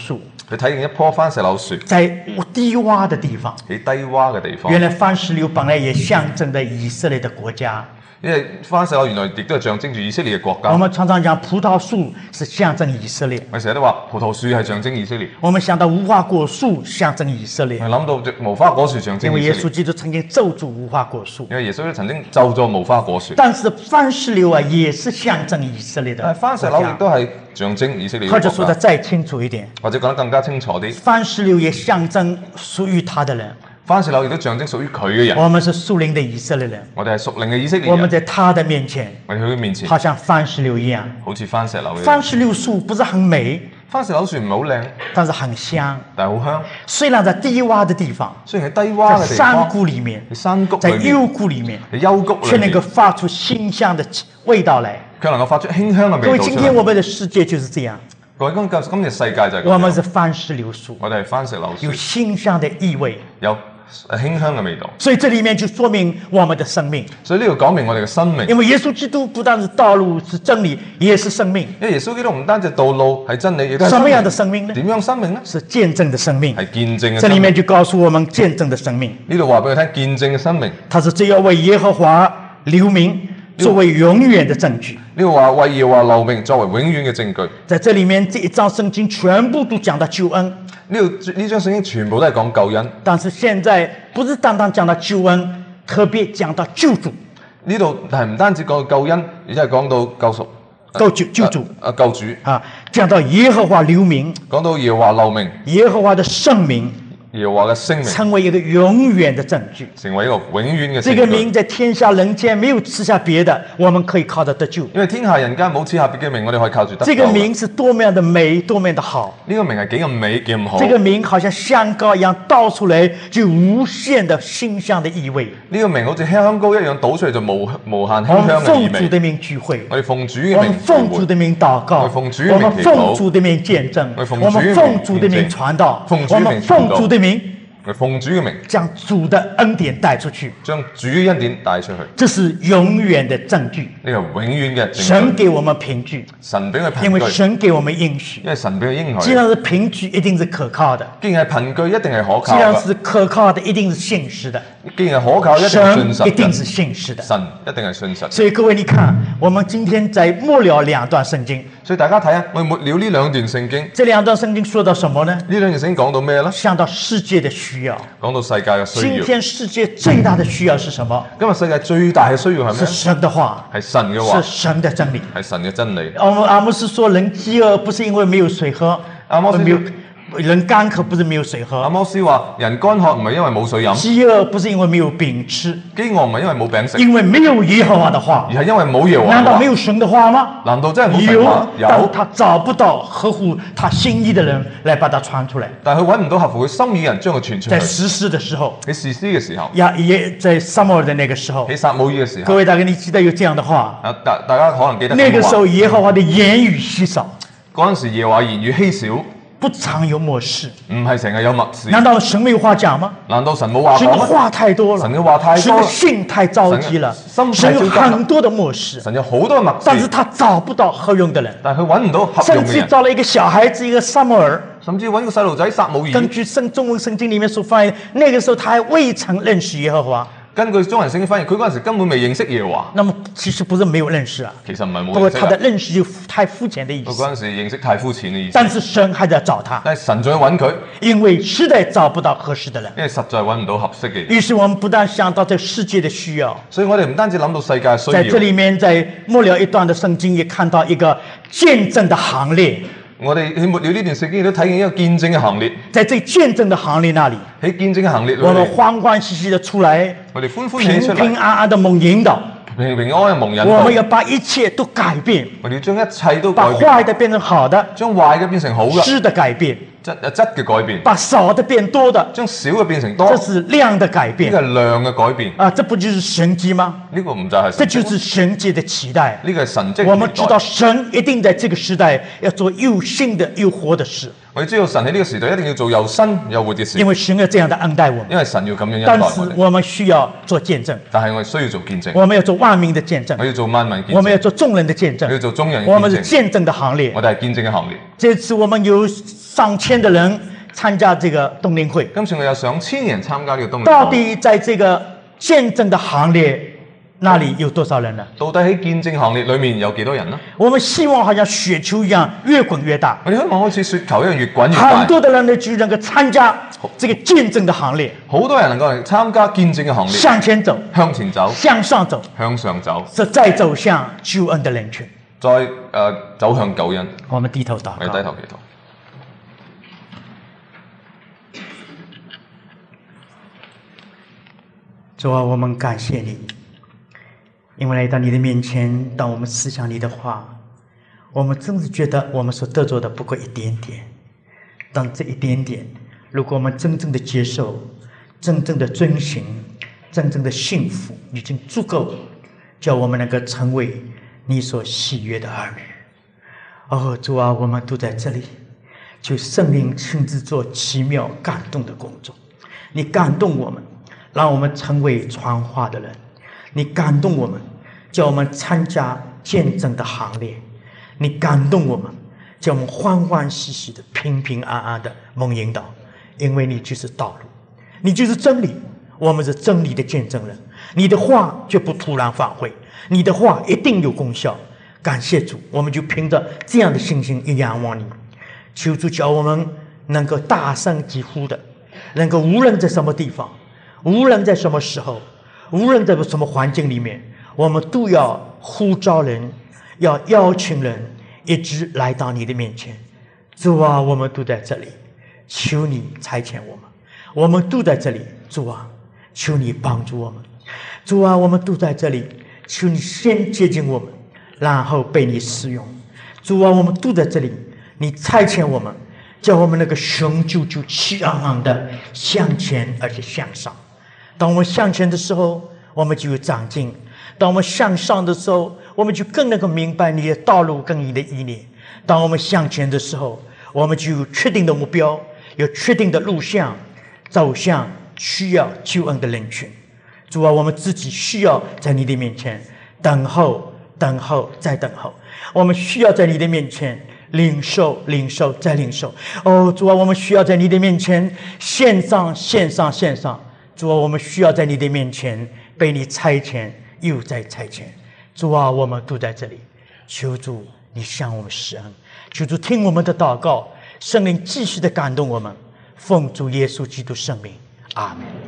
[SPEAKER 2] 佢睇見一棵番石榴樹
[SPEAKER 1] 在低洼的地方。
[SPEAKER 2] 喺低洼嘅地方。
[SPEAKER 1] 原來番石榴本來也象徵着以色列的國家。
[SPEAKER 2] 因為番石榴原來亦都係象徵住以色列嘅國家。
[SPEAKER 1] 我們常常講葡萄樹是象徵以色列。
[SPEAKER 2] 我成日都話葡萄樹係象徵以色列。
[SPEAKER 1] 我們想到無花果樹象徵以色列。
[SPEAKER 2] 我諗到無花果樹象徵以色列。
[SPEAKER 1] 因為耶穌基督曾經咒詛無花果樹。
[SPEAKER 2] 因為耶穌曾經咒咗無花果樹。
[SPEAKER 1] 但是番石榴啊，也是象徵以色列的。
[SPEAKER 2] 但番石榴亦都係象徵以色列嘅國家。
[SPEAKER 1] 或者說得再清楚一點，
[SPEAKER 2] 或者講得更加清楚啲，
[SPEAKER 1] 番石榴也象徵屬於他的人。
[SPEAKER 2] 番石榴亦都象徵屬於佢嘅人。
[SPEAKER 1] 我們是屬靈的以色列人。
[SPEAKER 2] 我哋係屬靈嘅以色列人。
[SPEAKER 1] 我們在他的面前，
[SPEAKER 2] 我哋去佢面前，
[SPEAKER 1] 好像番石榴一樣。
[SPEAKER 2] 好似番石榴一樣。
[SPEAKER 1] 番石榴樹不是很美，
[SPEAKER 2] 番石榴樹唔係好靚，
[SPEAKER 1] 但是很香，
[SPEAKER 2] 但係好香。
[SPEAKER 1] 雖然在低洼的地方，
[SPEAKER 2] 雖然喺低洼嘅地方，
[SPEAKER 1] 在山谷裡面，
[SPEAKER 2] 喺山谷
[SPEAKER 1] 在
[SPEAKER 2] 裏面，
[SPEAKER 1] 幽谷裡面，
[SPEAKER 2] 喺幽谷裏面，
[SPEAKER 1] 卻能夠發出馨香的味道來。
[SPEAKER 2] 卻能夠發出馨香嘅味道出嚟。
[SPEAKER 1] 各位，今天我們的世界就是這樣。
[SPEAKER 2] 各位，今日世界就係咁樣。
[SPEAKER 1] 我們是番石榴樹，
[SPEAKER 2] 我哋係番石榴樹，
[SPEAKER 1] 有馨香的意味，
[SPEAKER 2] 有馨香嘅味道。
[SPEAKER 1] 所以這裡面就說明我們的生命。
[SPEAKER 2] 所以呢度講明我哋嘅生命。
[SPEAKER 1] 因為耶穌基督不但是道路，是真理，也是生命。
[SPEAKER 2] 因為耶穌基督唔單止道路係真理，亦都係
[SPEAKER 1] 什麼樣的生命呢？
[SPEAKER 2] 點樣生命呢？
[SPEAKER 1] 是見證的生命。
[SPEAKER 2] 係見證嘅生命。
[SPEAKER 1] 這裡面就告訴我們見證的生命。
[SPEAKER 2] 呢度話俾佢聽，見證嘅生命。
[SPEAKER 1] 他是只要為耶和華留名，作為永遠的證據。
[SPEAKER 2] 呢度話為耶和華留名，作為永遠嘅證據。
[SPEAKER 1] 在這裡面，這一章聖經全部都講到救恩。
[SPEAKER 2] 呢章聖經全部都係講救恩。
[SPEAKER 1] 但是現在不是單單講到救恩，特別講到救主。
[SPEAKER 2] 呢度係唔單止講到救恩，而且係講到救贖。
[SPEAKER 1] 救主。
[SPEAKER 2] 救主。
[SPEAKER 1] 啊，講到耶和華留名。
[SPEAKER 2] 講到耶和華留名。
[SPEAKER 1] 耶和華的聖名。
[SPEAKER 2] 耶和華嘅聲名
[SPEAKER 1] 成為一個永遠的證據，
[SPEAKER 2] 成為一個永遠嘅證據。
[SPEAKER 1] 這個名在天下人間沒有賜下別的，我們可以靠得救。
[SPEAKER 2] 因為天下人間冇賜下別嘅名，我哋可以靠住得救。
[SPEAKER 1] 這個名是多麼樣的美，多麼樣的好。
[SPEAKER 2] 呢個名係幾咁美，幾咁好。
[SPEAKER 1] 這個名好像香膏一樣倒出來，就無限的馨香的意味。
[SPEAKER 2] 呢個名好似香膏一樣倒出嚟就無限馨香嘅意味。
[SPEAKER 1] 我們奉主的名聚會，
[SPEAKER 2] 我哋奉主嘅名，
[SPEAKER 1] 我們奉主的名禱告，
[SPEAKER 2] 我們奉主的名祈禱，
[SPEAKER 1] 我們奉主的名見證，我們奉主的名傳道，我們奉主的名。
[SPEAKER 2] 奉主嘅名，
[SPEAKER 1] 將主的恩典帶出去，
[SPEAKER 2] 將主嘅恩典帶出去，
[SPEAKER 1] 這是永遠的證據。
[SPEAKER 2] 呢個永遠嘅證據。
[SPEAKER 1] 神給我們憑據，
[SPEAKER 2] 神俾佢憑據，
[SPEAKER 1] 因為神給我們應許，
[SPEAKER 2] 因為神俾佢應許。
[SPEAKER 1] 既然是憑據，一定是可靠的。
[SPEAKER 2] 既然係憑據，一定係可靠。
[SPEAKER 1] 既然是可靠的，一定是信實的。
[SPEAKER 2] 既然係可靠，一定係信實。
[SPEAKER 1] 神一定是信實的。
[SPEAKER 2] 神一定係信實。
[SPEAKER 1] 所以各位，你看，我們今天在末了兩段聖經。
[SPEAKER 2] 所以大家睇下，我哋末了呢兩段聖經。
[SPEAKER 1] 這兩段聖經說到什麼呢？
[SPEAKER 2] 呢兩段聖經講到咩呢？
[SPEAKER 1] 講到世界的需要。
[SPEAKER 2] 講到世界嘅需要。
[SPEAKER 1] 今天世界最大的需要是什麼？
[SPEAKER 2] 今日世界最大嘅需要係咩？
[SPEAKER 1] 是神的話。
[SPEAKER 2] 係神嘅話。
[SPEAKER 1] 是神的真理。
[SPEAKER 2] 係神嘅真理。
[SPEAKER 1] 阿摩斯說，人飢餓不是因為沒有水喝。
[SPEAKER 2] 阿摩斯
[SPEAKER 1] 人乾渴不是沒有水喝。
[SPEAKER 2] 阿摩斯話：人乾渴唔係因為冇水飲。
[SPEAKER 1] 飢餓不是因為沒有餅吃。
[SPEAKER 2] 飢餓唔係因為冇餅食。
[SPEAKER 1] 因為沒有耶和華的話。
[SPEAKER 2] 而係因為冇耶和華。
[SPEAKER 1] 難道沒有神的話嗎？
[SPEAKER 2] 難道真係冇神話？
[SPEAKER 1] 有，但是他找不到合乎他心意的人來把它傳出來。
[SPEAKER 2] 但係佢揾唔到合乎佢心意嘅人將佢傳出去。
[SPEAKER 1] 在士師的時候。
[SPEAKER 2] 喺士師嘅時候。
[SPEAKER 1] 也在撒母耳的那個時候。
[SPEAKER 2] 喺撒母耳嘅時候。
[SPEAKER 1] 各位大哥，你記得有這樣的話？
[SPEAKER 2] 大家可能記得。
[SPEAKER 1] 那個時候耶和華的言語稀少。
[SPEAKER 2] 嗰陣時耶和華言語稀少。
[SPEAKER 1] 不常有默示，
[SPEAKER 2] 唔係成日有默示。
[SPEAKER 1] 難道神沒有話講嗎？
[SPEAKER 2] 難道神冇話講嗎？
[SPEAKER 1] 神的話太多了，
[SPEAKER 2] 神嘅話太多了，
[SPEAKER 1] 神的信太着急了，神有很多的默示，
[SPEAKER 2] 神有好多默示，
[SPEAKER 1] 但是他找不到合用的人，
[SPEAKER 2] 但係佢揾唔到合用嘅人，
[SPEAKER 1] 甚至找了一個小孩子，一個撒母耳，
[SPEAKER 2] 甚至揾個細路仔撒母耳。
[SPEAKER 1] 根據中文聖經裡面所翻譯，那個時候他還未曾認識耶和華。
[SPEAKER 2] 根據中文聖經翻譯，佢嗰陣時根本未認識耶和華。
[SPEAKER 1] 那麼其實不是沒有認識啊，
[SPEAKER 2] 其實唔係冇認識。
[SPEAKER 1] 不過他的認識就太膚淺的意思。
[SPEAKER 2] 佢嗰陣時認識太膚淺嘅意思。
[SPEAKER 1] 但是神還在找他，
[SPEAKER 2] 但係神仲要揾佢，
[SPEAKER 1] 因為實在找不到合適的人。
[SPEAKER 2] 因為實在揾唔到合適嘅人。
[SPEAKER 1] 於是我們不但想到這世界的需要，
[SPEAKER 2] 所以我哋唔單止諗到世界嘅需要。
[SPEAKER 1] 在這裡面，在末了一段的聖經也看到一個見證的行列。
[SPEAKER 2] 我哋喺末了呢段聖經都睇見一個見證嘅行列。
[SPEAKER 1] 在這見證的行列那裡，
[SPEAKER 2] 喺見證嘅行列裏，
[SPEAKER 1] 我們歡歡喜喜的出來，
[SPEAKER 2] 我哋歡歡喜喜出嚟，
[SPEAKER 1] 平平安安的蒙引導，
[SPEAKER 2] 平平安安蒙引導。
[SPEAKER 1] 我們要把一切都改變，
[SPEAKER 2] 我哋要將一切都
[SPEAKER 1] 把壞的變成好的，
[SPEAKER 2] 將壞嘅變成好嘅，
[SPEAKER 1] 質的改變，
[SPEAKER 2] 質嘅改變，
[SPEAKER 1] 把少的變多的，
[SPEAKER 2] 將少嘅變成多，
[SPEAKER 1] 這是量的改變。
[SPEAKER 2] 呢個係量嘅改變
[SPEAKER 1] 啊，這不就是神蹟嗎？
[SPEAKER 2] 呢個唔就係神蹟？
[SPEAKER 1] 這就是神蹟的期待。
[SPEAKER 2] 呢個係神蹟。
[SPEAKER 1] 我們知道神一定在這個時代要做又新的又活的事。
[SPEAKER 2] 我哋知道神喺呢個時代一定要做又新又活嘅事，
[SPEAKER 1] 因為神要這樣的恩待我們。
[SPEAKER 2] 因為神要咁樣恩
[SPEAKER 1] 但是
[SPEAKER 2] 待我哋。
[SPEAKER 1] 我們需要做見證，
[SPEAKER 2] 但係我哋需要做見證，
[SPEAKER 1] 我們要做萬民的見證，
[SPEAKER 2] 我要做萬民見證，
[SPEAKER 1] 我們要做眾人的見證，
[SPEAKER 2] 我要做眾人嘅
[SPEAKER 1] 我們是
[SPEAKER 2] 見證。
[SPEAKER 1] 見證的行列。
[SPEAKER 2] 我哋係見證嘅行列。
[SPEAKER 1] 這次我們有上千的人參加這個冬令會，
[SPEAKER 2] 今次我有上千人參加呢個冬令會。
[SPEAKER 1] 到底在這個見證的行列那裡有多少人呢？
[SPEAKER 2] 到底喺見證行列裏面有幾多人呢？
[SPEAKER 1] 我們希望好像雪球一樣越滾越大，
[SPEAKER 2] 我哋希望好似雪球一樣越滾越大。
[SPEAKER 1] 很多的人呢就能夠參加這個見證的行列，
[SPEAKER 2] 好多人能夠嚟參加見證嘅行列，
[SPEAKER 1] 向前走，
[SPEAKER 2] 向前走，
[SPEAKER 1] 向上走，
[SPEAKER 2] 向上走，
[SPEAKER 1] 是再走向救恩的人群。
[SPEAKER 2] 再走向救恩。
[SPEAKER 1] 我們低頭禱告。
[SPEAKER 2] 我哋低頭祈禱。
[SPEAKER 1] 主啊，我們感謝你，因為來到你的面前，當我們思想你的話，我們真是覺得我們所得着的不過一點點。當這一點點，如果我們真正的接受，真正的遵行，真正的幸福，已經足夠，叫我們能夠成為你所喜悅的兒女。哦，主啊，我們都在這裡，求聖靈親自做奇妙感動的工作。你感動我們，讓我們成為傳話的人。你感動我們，叫我們參加見證的行列。你感動我們，叫我們歡歡喜喜的、平平安安的蒙引導。因為你就是道路，你就是真理，我們是真理的見證人。你的話絕不突然返回，你的話一定有功效。感謝主，我們就憑着這樣的信心一仰望你。求主叫我們能夠大聲疾呼的，能夠無論在什麼地方，無論在什麼時候，無論在什麼環境裡面，我們都要呼召人，要邀請人一直來到你的面前。主啊，我們都在這裡，求你差遣我們。我們都在這裡，主啊，求你幫助我們。主啊，我們都在這裡，求你先接近我們，然後被你使用。主啊，我們都在這裡，你差遣我們，叫我們那個雄赳赳氣昂昂的向前，而且向上。當我們向前的時候，我們就有長進；當我們向上的時候，我們就更能夠明白你的道路跟你的意念。當我們向前的時候，我們就有確定的目標，有確定的路向，走向需要救恩的人群。主啊，我們自己需要在你的面前等候，等候，再等候。我們需要在你的面前領受，領受，再領受。哦，主啊，我們需要在你的面前獻上，獻上，獻上。主啊，我們需要在你的面前被你差遣，又再差遣。主啊，我們都在這裡，求主你向我們施恩，求主聽我們的禱告，聖靈繼續的感動我們，奉主耶穌基督聖名，阿們。